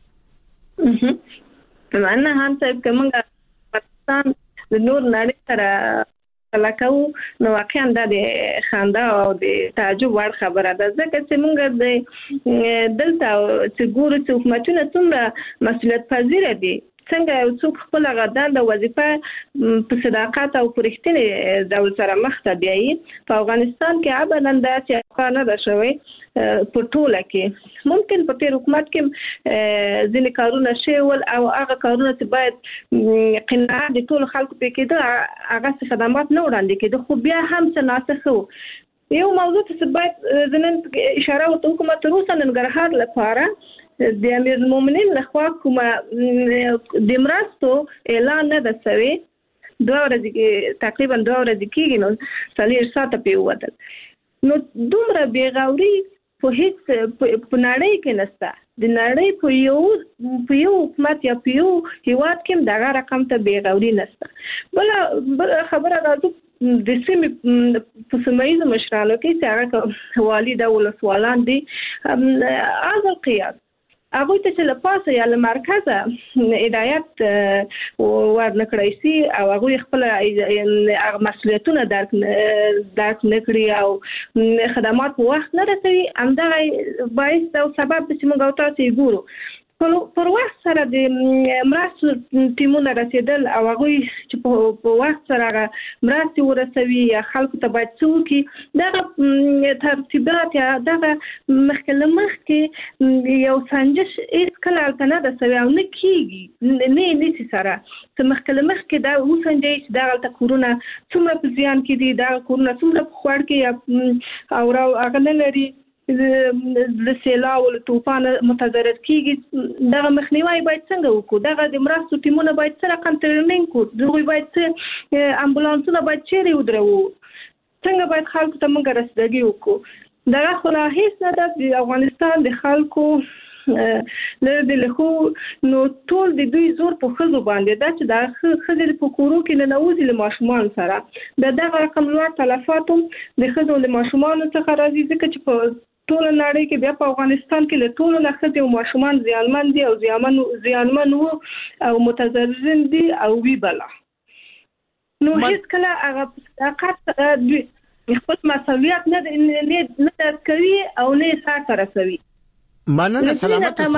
معنا هم څه کومه پاکستان د نور نړۍ سره لکه نو واقعا د خندا او د تعجب وړ خبره ده، ځکه چې موږ د دلته چې ګورو چې حکومتونه څومره مسؤلیت پذیر دي، څنګه یو څوک خپل غدان د وظیفه په صداقت او پرختنې ډول سره مخ ته بیایي. په افغانستان کې ابدا داسې کار نه ده شوی. په ټوله کې ممکن په تیر حکومت کې ځینې کارونه شول او هغه کارونه چې باید قناعت د ټول خلکو پکې کېده، هغه خدمات نه وړاندې کېده، خو بیا هم څه ناسخه و. یو موضوع چې باید زنن اشاره وکړو، حکومت روسا ننګرهار لپاره د امیر المؤمنین لخوا کومه د مرستو اعلان نه ده شوی. 2 ورځې تقریبا 2 ورځې کېږي نو 4 ساعته پې ووتل. نو دومره بېغوري په هیڅ په نړۍ کې نشته. د نړۍ په یو حکومت یا په یو هیواد کې دغه رقم ته بېغوري نشته. بل خبره راځو د سیمې په سیمایي مشرانو کې چې هغه والي د ولسوالان دي، هغه قیاس هغه ته چې له پاسه یا له مرکزه هدایت ورنکړی سي او هغه خپل مسؤلیتونه درک نکړي او خدمات په وخت نه رسوي، همدغه باعث او سبب چې موږ تاسو یې ګورو. پر وخت سره د مرستو ټیمونه رسیدل او هغه چې په وخت سره مرستې ورسوي یا خلکو ته باید څه وکړي، دغه ترتیبات یا دغه مخکې یو سنجش هېڅکله هلته نه ده سوی او نه کېږي، نه نشي سره چې مخکې دا وسنجوي چې دغه هلته کورونه څومره په زیان کې دي، دغه کورونه څومره په خوړ کې او هغه نه لري د سیلاب او طوفان متضرر کیږي. دغه مخنیوي باید څنګه وکړو؟ دغه د مرستو ټیمونه باید څه رقم ترمیم کړو؟ دوی باید امبولانسونه باید چیرې ودرو؟ څنګه باید خلکو ته موږ رسیدګي وکړو؟ دغه خو لا هیڅ نه ده. د افغانستان د خلکو لخوا نو ټول د دوی زور په ښځو باندې ده چې د ښځې په کورو کې ننوځي له ماشومان سره. دغه رقم لوړ تلفات هم د ښځو له ماشومانو څخه راځي، ځکه چې په ټول نړۍ کې بیا په افغانستان کې له ټولو نه ښځې او ماشومان زیانمن دي او زیانمن وو او متضررین دي او وی بلا. نو هیڅکله هغه صداقت خپل مسؤلیت نه کوي او نه سره رسوي. مننه، سلامت اوسه.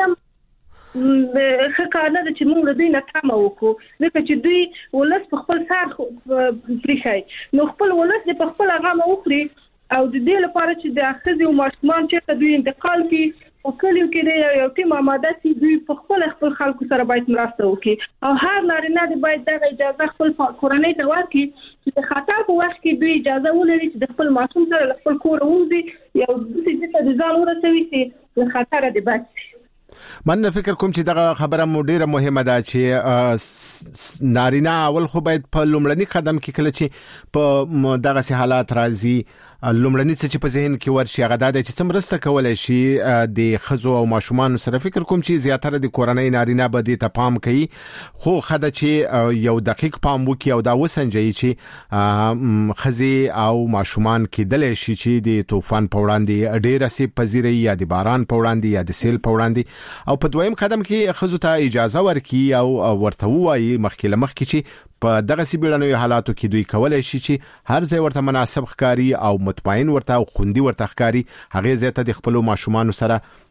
خکار نه چې موږ دوی نه تمه وکړو، ځکه چې دوی ولس په خپل سر پریښی، نو خپل ولس په خپل غم وخوري او د دې لپاره چې د ښځې او ماشومان چې دوی انتقال کړي او کلیو کې یو ټیم آماده سي، دوی په خپل خلکو سره باید مرسته وکړي او هر نارینه دی باید دغه اجازه خپل کورنۍ ته ورکړي چې د خطر په وخت کې دوی اجازه ولري چې د خپل ماشوم سره خپل کور ووځي یا د ځان ورسوي چې له خطر دی بچ. من فکر کوم چې دغه خبره مو ډیره مهمه ده چې نارینه اول خو باید په لومړني قدم کې کله چې په دغه حالات راځي لومړنی څه چې په ذهن کې ورشي هغه دا چې څومره مرسته کولای شي د ښځو او ماشومان سره. فکر کوم چې زیاتره د کورنۍ نارینه به دې ته پام کوي، خو خدای چې یو دقیق پام وکړي او دا وسنجي چې ښځې او ماشومان کېدل شي چې د طوفان په وړاندې ډېر سي پذیري یا د باران په وړاندې یا د سیل په وړاندې، او په دویم قدم کې ښځو ته اجازه ورکړي او ورته وایي مخکې چې په دغه سیبړنوي حالاتو کې دوی کولای شي چې هر ځای ورته مناسب ښکاری او مطمئن ورته او خوندي ورته ښکاری، هغه ځای ته د خپل ماشومان سره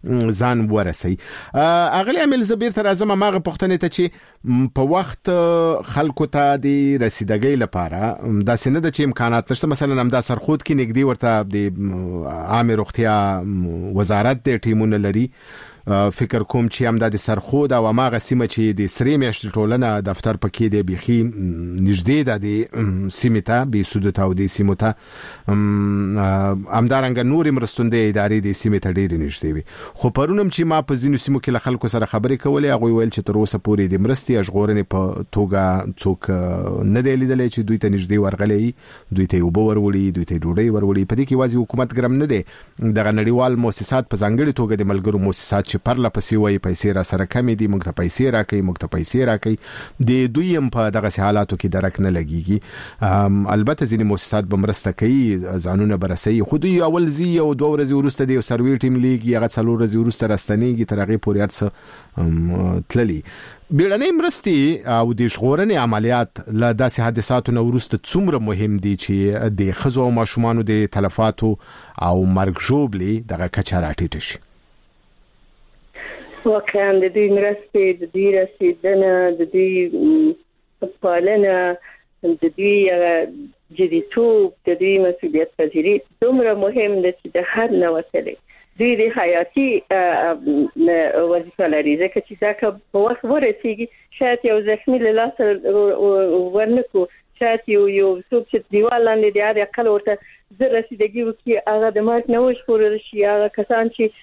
ځان ورسي. اغلی عامل زبیر تر اعظم ماغه پښتنې ته چې په وخت خلکو ته د رسیدګۍ لپاره دا سند چې امکانات نشته، مثلا هم دا سرخود کې نګدي ورته د عام روغتیا وزارت د ټیمونه لري، فکر کوم چې هم د سرخود او ماغه سیمه چې د سری میاشت ټولنه دفتر پکې دی بيخي نږدې د سیمه ته به سود ته او د سیمه ته امدارنګ نور مرستندې ادارې د سیمه ته ډېر نږدې وي. خو پرونم چې ما په ځینو سیمو کې خلکو سره خبرې کولې، هغه ویل چې تر اوسه پورې د مرستې ژغورنې په توګه څوک نه دی لیدلې چې دوی ته نږدې ورغلي، دوی ته وبو ورولي، دوی ته ډوډۍ ورولي. په دې کې وازي حکومت ګرم نه دی، د نړیوال مؤسسات په ځانګړي توګه د ملګرو مؤسسات چې پرله پسې وایي پیسې را سره کمې دي، موږ ته پیسې راکړي، موږ ته پیسې راکړي، د دوی هم په دغه حالاتو کې درک نه لګيږي. البته ځینې مؤسسات به مرسته کوي، ځانونه برسي، خو دوی اول زی او 2 ورځې وروسته د سروي ټیم لیګي هغه 4 ورځې وروسته راستنیږي، تر هغه پورې ارڅ تللی. بیړنۍ مرستې او د ژغورنې عملیات له داسې حادثاتو نه وروسته څومره مهم دي چې د ښځو او ماشومانو د تلفاتو او مرګ ژوبلې دغه کچه راټیټه شي؟ واقعا د دوی مرستې، د دوی رسیدنه، د دوی پالنه، د دوی جديتوب، د دوی مسؤلیت پذیری دومره مهم ده چې د هر نوښت دوی د حیاتي وظیفه لري، ځکه چې دا که په وخت ورسیږي شاید یو زخمی له لاسه ورنکو، شاید یو څوک چې دیوال لاندې دی هغه عقل ورته زر رسیدګي وکي، هغه د مرګ نه وښورل شي. هغه کسان چې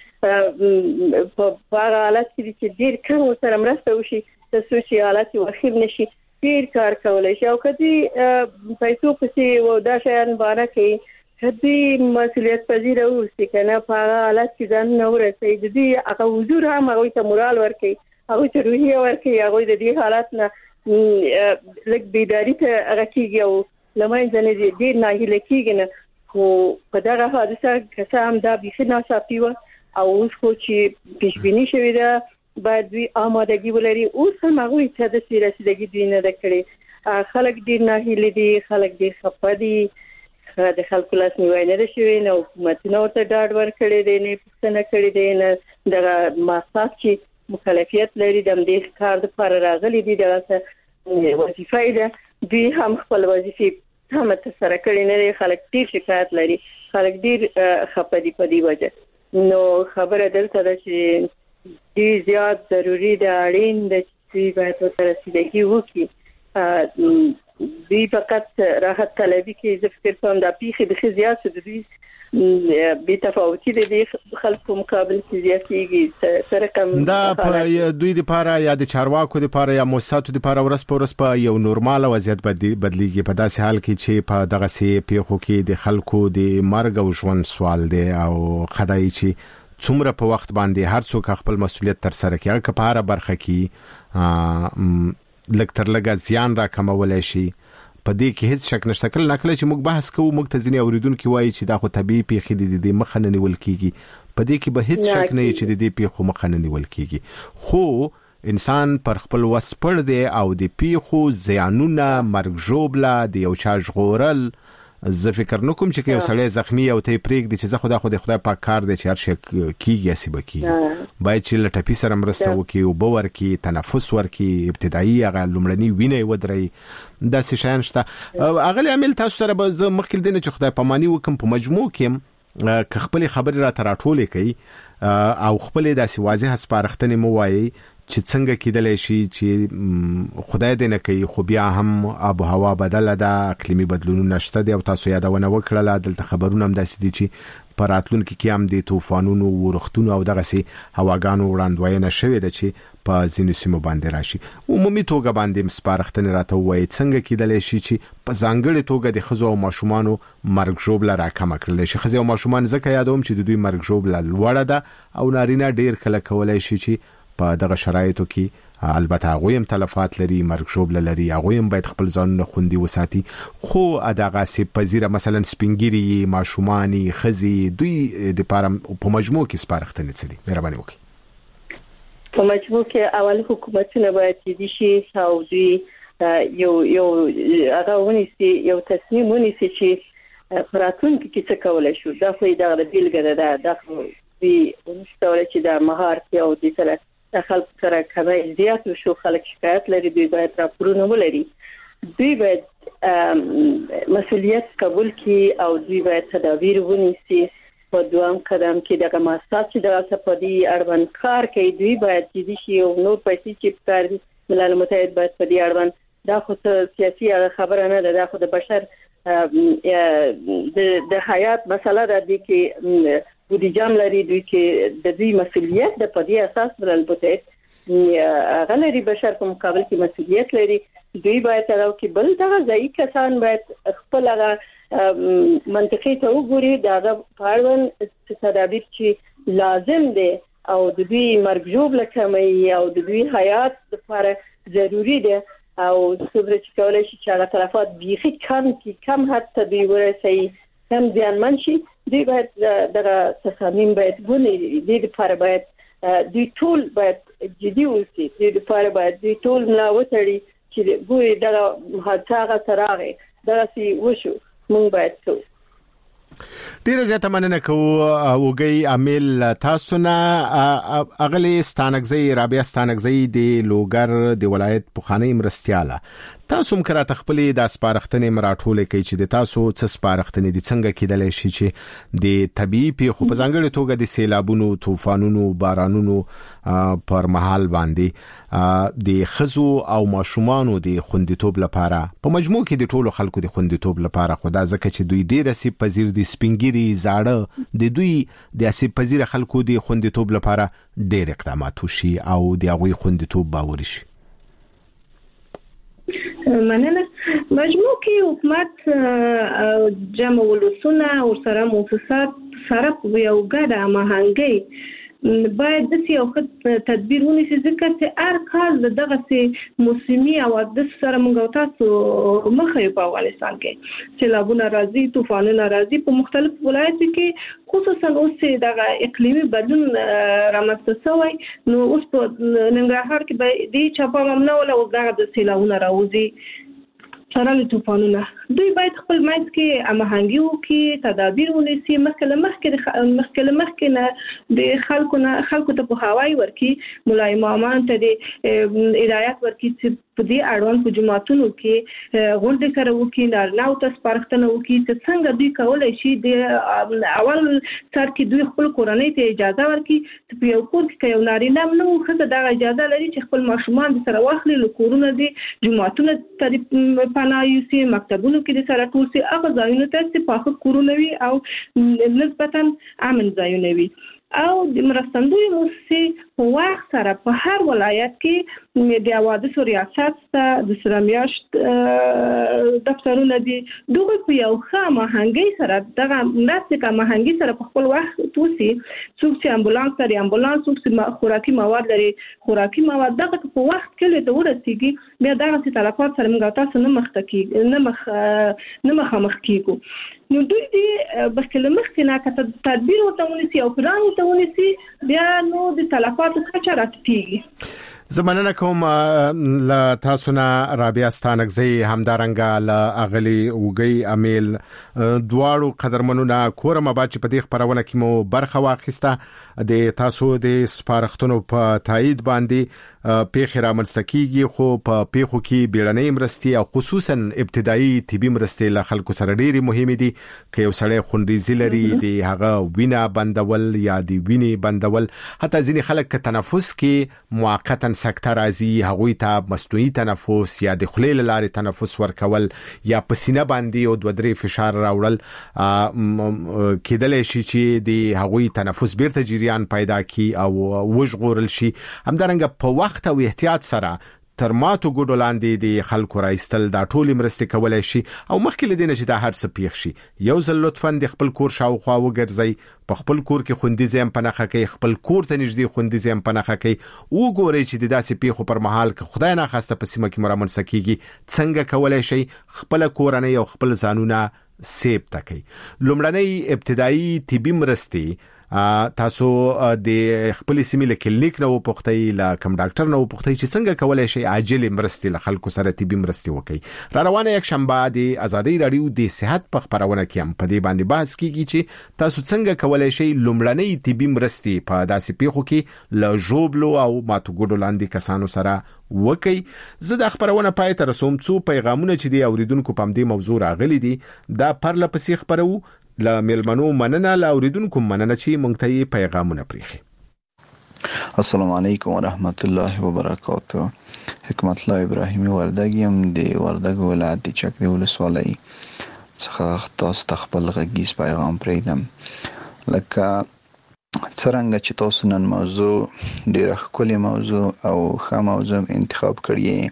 په هغه حالت کې چې ډیر کم سره مرسته وشي د سوچي حالت وخیر نشي، ډیر کار کولای شي. او کدي پیسو پسې و دا شیان باندې کوي، کدي مسؤلیت پذیر اوسي کنه په هغه حالت کې ځان نه ورسي، د دې هغه حضور هم هغه ته مورال ورکي، هغه ته روحیه ورکي، هغه د دې حالت نه لږ بیداری ته هغه کیږي او لمن ځنه ډیر نه هله کیږي نه. خو په دغه حادثه کې هم دا بيخي ناڅاپي و او اوس خو چې پیشبینی شوی ده باید دوی آمادګي ولري. اوس هم هغه ته د رسیدګي دوی نه کړي، خلک ډیر نه هیلې دي، خلک ډیر خپه دي، د خلکو لاس نیوي نه شوی، نو حکومتونه ورته ډاډ ورکړي دي، نه پوښتنه کړي دي، نه دغه ماسات چې مکلفیت لري د دې کار لپاره راغلي دي، دغه وظیفه ده، دوی هم خپل وظیفه هم تر کړي نه دي. خلک ډیر شکایت لري، خلک ډیر خپه دي په دې وجه. نو خبره دلته ده چې ډیر زیات ضروری ده، اړین ده چې باید ورته رسیدګي وکړي. دوی فقط راحت طلبي کې زه فکر کوم دا پیخي د زیات د دوی به تفاوتي دي خلکو مقابل کې زیاتېږي سره کم دا په دوی د لپاره یا د چارواکو د لپاره یا مؤسساتو د لپاره ورس په یو نورمال وضعیت بدلیږي په داسې حال کې چې په دغه سي پیخو کې د خلکو د مرګ او ژوند سوال دی او خدای چې څومره په وخت باندې هر څوک خپل مسؤلیت تر سره کوي، که په هر برخه کې لکتر لګا زیان را کمولای شي. په دې کې هیڅ شک نشته. کله نکله چې موږ بحث کوو موږ ته ځینې اوریدونکو وایي چې دا خو طبيعي پیښې دي، د مخ نه نیول کیږي. په دې کې به هیڅ شک نه چې د دې پیښو مخ نه نیول کیږي، خو انسان پر خپل وس پړ دی او د پیښو زیانونه مرګ ژوبله د یو چا ژغورل. زه فکر نکوم چې یو سړی زخمی او ته پریک دي چې زه خدای پاک کار دی چې هر شي کیږي اسی بکی، باید چې لټپی سره مرسته وکي او باور کی تنفس ورکي، ابتدایي هغه لومړنی ویني ودري، دا څه شان شته. اغلی عامل تاسو سره به زه مخکې دینه چې خدای پاماني وکم په مجموع کې که خپل خبرې را تراټولې کوي او خپل داسې واضح سپارښتنې مو وایي چې څنګه کېدلی شي چې خدای دې نه کوي خو بیا هم آب و هوا بدله ده، اقلیمي بدلونونه شته دي او تاسو یادونه وکړله. دلته خبرونه هم داسې دي چې په راتلونکي کې هم د طوفانونو ورښتونو او دغسې هواګانو وړاندوینه شوې ده چې په ځینو سیمو باندې راشي. عمومي توګه باندې سپارښتنې راته ووایي څنګه کېدلی شي چې په ځانګړې توګه د ښځو او ماشومانو مرګ ژوبله راکمه کړلی شي. ښځې او ماشومان ځکه یادوم چې د دوی مرګ ژوبله لوړه ده او نارینه ډیر کله کولی شي چې په دغه شرایطو کې البته هغه هم تلفات لري، مرګ ژوبله لري، هغه هم باید خپل ځانونه خوندي وساتي. خو دغه سي پذیره مثلا سپینګری ماشومانی خزي دوی د لپاره په مجموع کې سپارښتنې څه دي؟ مهرباني وکړئ. په مجموع کې اول حکومتونه باید جدي شي او دوی یو هغه ونیسي، یو تصمیم ونیسي چې راتلونکي کې څه کولای شو. دا خو د بیلګه ده، دا دوی ونشتول چې د مهارت او د سره د خلک سره کمه زیات شو خلک شکایت لري دوی باید راپورونه ولري دوی باید مسؤلیت قبول کړي او دوی باید تدابیر ونیسي په دوام قدم کې دغه مؤسسات چې د سپدي اړوند کار کوي دوی باید جدي شي او نور پیسې چې کار ملل متحد باید په دې اړوند دا خو سیاسي خبره نه ده دا خو د بشر د حیات مسله ده د کې بودیجه لري دوی کې د دوی مسؤلیت د په دې اساس ملل متحد غلري بشر په مقابل کې مسؤلیت لري دوی باید تراو کې بل دغه ځای کسان باید خپل منطقي ته وګوري دا پاړون تدابیر چې لازم دي او د دوی مرګ جوړ لکمي او د دوی حیات لپاره ضروری دي او څومره چې کولای شي چې هغه طرفات بيخي کم حتی دوی ورسي کم ځانمن شي دوی باید دغه تصامیم باید ونی د لپاره باید دوی ټول باید جدي اوسي د لپاره باید دوی ټول ملاوتړي چې ګوري دغه هڅه سره دغه وشو مونږ باید څو ډیره زیاته مننه کوو اوګي امیل تاسو نه اغلی ستانګزي رابعه ستانګزي د لوګر د ولایت پخاني مرستياله تاسو هم کرا تخپلې د سپارښتنې مراټولې کوي چې د تاسو څه سپارښتنې دي څنګه کېدلی شي چې د طبيعي پیښو په ځانګړي توګه د سیلابونو طوفانونو بارانونو پر مهال باندې د خزو او ماشومانو د خوندیتوب لپاره په مجموع کې د ټولو خلکو د خوندیتوب لپاره خدا ځکه چې دوی ډیر سي پذیر دي سپینګيري زاړه د دوی د سي پذیر خلکو د خوندیتوب لپاره ډیر اقدامات وشي او د هغوی خوندیتوب باور شي مننه مجموع کې حکومت جمع ولسونه او سره مؤسسات سره یو ګډه هماهنګي باید د یو تدبیر ونیسي ځکه چې هر کال دغه سي موسمي او د سره موږ تاسو مخه په افغانستان کې سیلابونه راځي طوفانونه راځي په مختلف ولایتونو کې خصوصا اوس دغه اقلیمي بدلون رامنځته شوی نو اوس په ننګرهار کې به د چاپا ممنوع ولا دغه د سیلابونه راوځي سره له طوفانونه دوی باید خپل منځ کې هماهنګي وکړي تدابیر ونیسي مخکې نه د خلکو ته په هوای ورکړي مولای امامان ته د هدایت ورکړي چې په دې اړوند په جماعتونو کې غونډې سره وکړي نارناو ته سپارښتنه وکړي چې څنګه دوی کولای شي د اول سر کې دوی خپل کورنۍ ته اجازه ورکړي چې په یو کور کې یو نارینه نو خزه دغه اجازه لري چې خپل ماشومان سره واخلي له کورونه دي جماعتونه ته پناه یوسي مکتبونو کې د سره ټول سي هغه ځایونه ته چې پاخه کورونه وي او نسبتا امن ځایونه وي او د مرستندوی موسسې په وخت سره په هر ولایت کې د حوادثو ریاست ته د سره میاشت دفترونه دي دوی په یو ښه هماهنګۍ سره دغه مرستې هماهنګۍ سره په خپل وخت توسي څوک چې امبولانس لري امبولانس څوک چې خوراکي مواد لري خوراکي مواد دغه په وخت کې له ورسیږي بیا دغه تلفات سره موږ تاسو نه مخ کیږو نو دوی دې بخله مخکې نه تدبیر ورته ونیسي او پلان ورته ونیسي بیا نو د تلفاتو کچه راټیږي زمانه کوم لا تاسو نه رابعه ستانګزي همدارنګه لا اغلی وګي امیل دواړو قدرمنونه کورم باچ په دې خبرونه کې مو برخه واخیسته د تاسو د سپارښتنو په تایید باندې پیښه رامنځته خو په پیښو کې بیړنۍ مرستي او خصوصا ابتدایي طبي مرستي له خلکو سره ډېری مهمه دي که یو سړی خونریزي لري د هغه وینه بندول یا د وینې بندول حتی ځینې خلک که تنفس کې موقتا سکته راځي هغوی ته مصنوعي تنفس یا د خولې له لارې تنفس ورکول یا په سینه باندې او دوه درې فشار راوړل کېدلی شي چې د هغوی تنفس بیرته جریان پیدا کی او وژغورل شي همدارنګه په وخت او احتیاط سره تر ماتو ګډو لاندې د خلکو راایستل دا ټول مرستې کولای شي او مخکې لدینه چې دا هر څه پیښ شي یو ځل لطفاً د خپل کور شاوخوا وګرځئ په خپل کور کې خوندي ځای په نخښه کوي خپل کور ته نږدې خوندي ځای په نخښه کوي وګورئ چې د داسې پیښو پر مهال که خدای نه خواسته په سیمه کې مرامنځته کیږي څنګه کولای شي خپل کورنۍ او خپل ځانونه سیب تکي لومړنۍ ابتدایي طبي مرستې تاسو د خپل سیمې له کلینیک نو پختې لا کم ډاکټر نو پختې چې څنګه کولای شي عاجل مرستې له خلکو سره طبي مرستې وکړي. را روانه یک شنبه د ازادي رادیو د صحت په خبرونه کې هم په دې باندې بحث کیږي چې تاسو څنګه کولای شي لومړنۍ طبي مرستې په داسې پیښو کې له جوړلو او ماتوګډو لاندې کسانو سره وکړي. زه د خبرونه پای ته رسوم څو پیغامونه چې د اوریدونکو په دې موضوع راغلي دي دا پرله پسې خبرو لا ملمنو مننه لا اوریدونکو مننه چې مونږ ته پیغامونه پریخي. السلام علیکم ورحمت الله وبرکاته. حکمت الله ابراهیمی وردګ يم د وردګ ولایت د چک دی ولسوالۍ څخه تاسو خپل غږیز پیغام پریدم. لکه څرنګه چې تاسو نن موضوع ډیره ښکلې موضوع او ښه موضوع انتخاب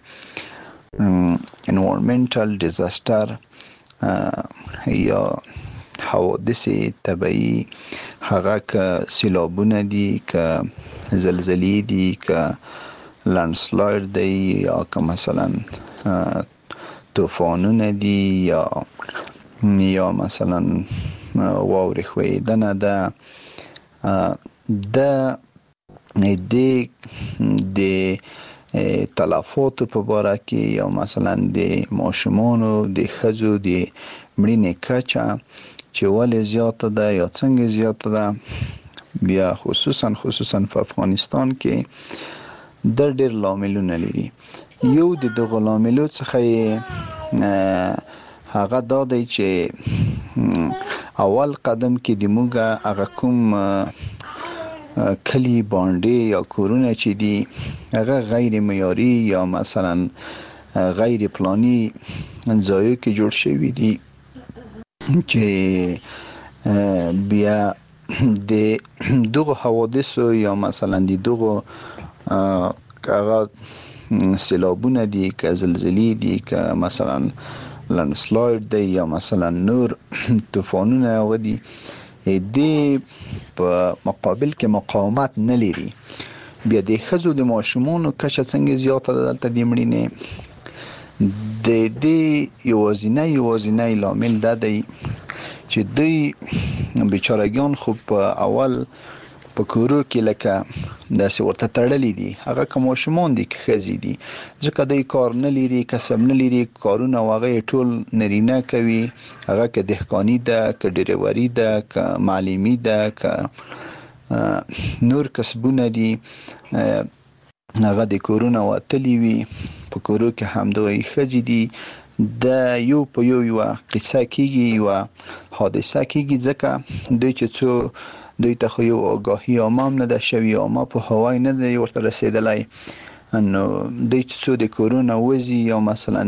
کړی environmental disaster یا حوادث طبیعي هغه که سیلابونه دي که زلزلې دي که لندسلاید دی یا که مثلا طوفانونه دي یا مثلا واورې ښویدنه ده د تلفاتو په باره کې یا مثلا د ماشومانو د ښځو د مړینې کچه چې ولې زیاته ده یا څنګه زیاته ده بیا خصوصا په افغانستان کې د ډېر لاملونه لري. یو د دغه لاملو څخه هغه دا دی چې اول قدم کې د موږ هغه کوم کلی باندې یا کورونه چې دي هغه غیر معیاري یا مثلا غیر پلانی ځایو کې جوړ شوي دي چې بیا د دغه حوادثو یا مثلا د دغه هغه سیلابونه دي که زلزلې دي که مثلا لندسلاید دی یا مثلا نور طوفانونه ودي د په مقابل کې مقاومت نه لري. بیا د ښځو د ماشومانو کچه څنګه زیاته ده دلته د مړینې د دې یوازینی لامل دا دی چې دوی بیچارهګان خو په اول په کورو کې لکه داسې ورته تړلي دي هغه که ماشومان دي که ښځې دي ځکه دوی کار نه لري کسب نه لري کارونه هغه ټول نرینه کوي هغه که دهقاني ده که ډریوري ده که معلمي ده که نور کسبونه دي هغه د کورونه وتلی وي په کورو کې همدغه ښځې دي د یو په یو قصه کېږي یوه حادثه کېږي ځکه دوی چې دوی ته خو یو آگاهی عامه هم نه ده شوې عامه پوهاوی نه دی ورته رسېدلی نو دوی چې د کورونه وځي یا مثلا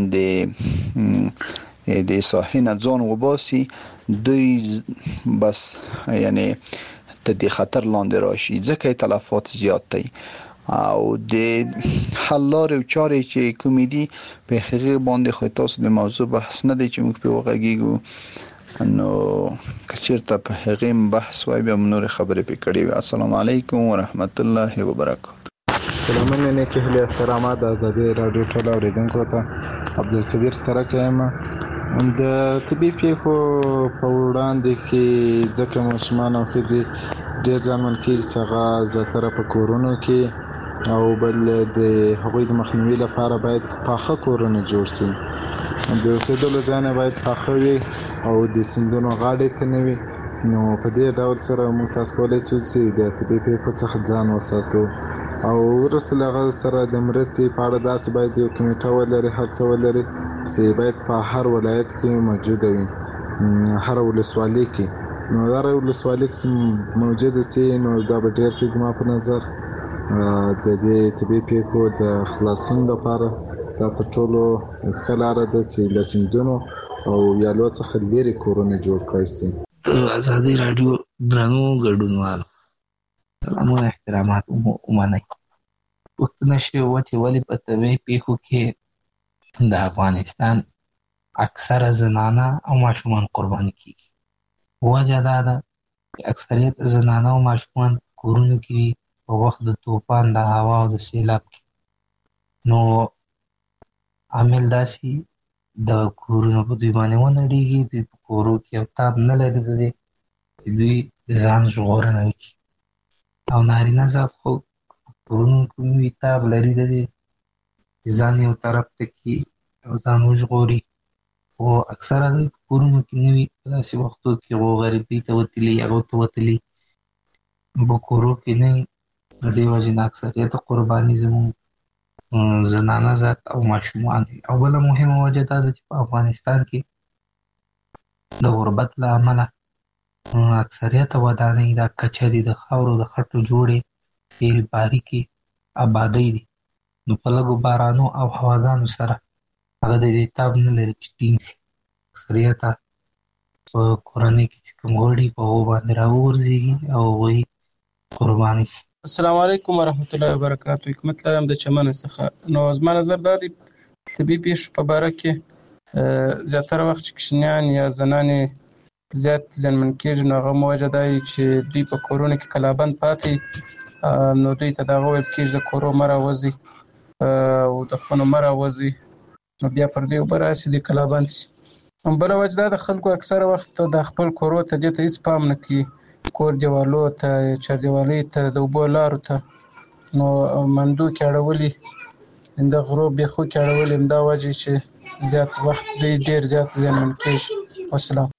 د ساحې نه ځان وباسي دوی بس یعنی ته د خطر لاندې راشي ځکه تلفات زیات دی او د حل لارې او چارې چې کومې دي په هغې باندې خو تاسو د موضوع بحث نه دی چې موږ پرې وغږېږو نو که چېرته په هغې بحث وای بیا نورې خبرې پرې کړې وي. السلام علیکم ورحمت الله وبرکاته. سلامونه نیکې هیلې احترامات د ازادي راډیو ټول اورېدونکو ته عبدالکبیر سترکه یم. د طبي پیښو په وړاندې کې ځکه ماشومان او ښځې ډېر زیانمن کېږي چې هغه زیاتره په کورونو کې او بل د هغوی د مخنیوي لپاره باید پاخه کورونه جوړ شي د اوسېدلو ځایونه باید پاخه وي او د سیندونو غاړې ته نه وي نو په دې ډول سره موږ تاسو کولی شو چې د طبي پیښو څخه ځان وساتو او وروسته له هغه سره د مرستې په اړه داسې باید یو کمیټه ولري هر څه ولري چې باید په هر ولایت کې موجوده وي هر ولسوالۍ کې نو هر ولسوالۍ کې موجوده سي نو دا به ډېر ښه زما په نظر د دې طبي پیښو د خلاصون لپاره دا تر ټولو ښه لاره ده چې له سیندونو او ویالو څخه لرې کورونه جوړ کړای شي. د ازادي راډیو درنو ګډونوالو سلامونه احترامات ومنئ. پوښتنه شوې چې ولې په طبي پیښو کې د افغانستان اکثره زنانه او ماشومان قرباني کیږي. وجه دا ده چې اکثریت زنانه او ماشومان کورونو کې وي په وخت د طوفان د هوا او د سیلاب کې نو عامل داسې د کورونو په دوی باندې ونړېږي دوی په کورو کې یو تاب نه لري د دې دوی ځان ژغورنه وکړي. او نارینه ذات خو کورونو کې وي تاب لري د دې ځان یو طرف ته کړي او ځان وژغوري، خو اکثره دوی په کورونو کې نه وي. په داسې وختو کې هغو غریبۍ ته وتلي، هغو ته وتلي په کورو کې نه وي. د دې وجې نه اکثریت قرباني زموږ زنانه ذات او ماشومان وي. او بله مهمه وجه دا ده چې په افغانستان کې د غربت له امله اکثریت ودانۍ دا کچه دي، د خاورو د خټو جوړې تیل باریکې آبادۍ دي. نو په لږو بارانو او هواګانو سره هغه د دې تاب نه لري چې ټینګ شي. اکثریته په کورنۍ کې چې کوم غړي په هغو باندې راوغورځېږي او هغوی قرباني شي. السلام علیکم ورحمت الله وبرکاتو. حکمت الله یم د چمن څخه. نو زما نظر دا دی طبیعي پیښو په باره کې زیاتره وخت چې کوچنیان یا زنانې زیات زیانمن کېږي، نو هغه موجه دا وي چې دوی په کورونو کې کلابند پاتې، نو دوی ته د هغه ویل کېږي د کورو مه راوځئ او د خونو مه راوځئ، نو بیا پر دوی اوبه راشي دوی کلابند شي. بله وجه دا د خلکو اکثره وخت د خپل کورو ته دې ته هېڅ پام نه کوي، کور دیوالو ته، چاردیوالۍ ته، د اوبو لارو ته، نو مندو کې اړولي، د غرو بیخو کې اړولي، همدا وجې چې زیات وخت دوی ډېر زیات زیانمن کېږي. والسلام.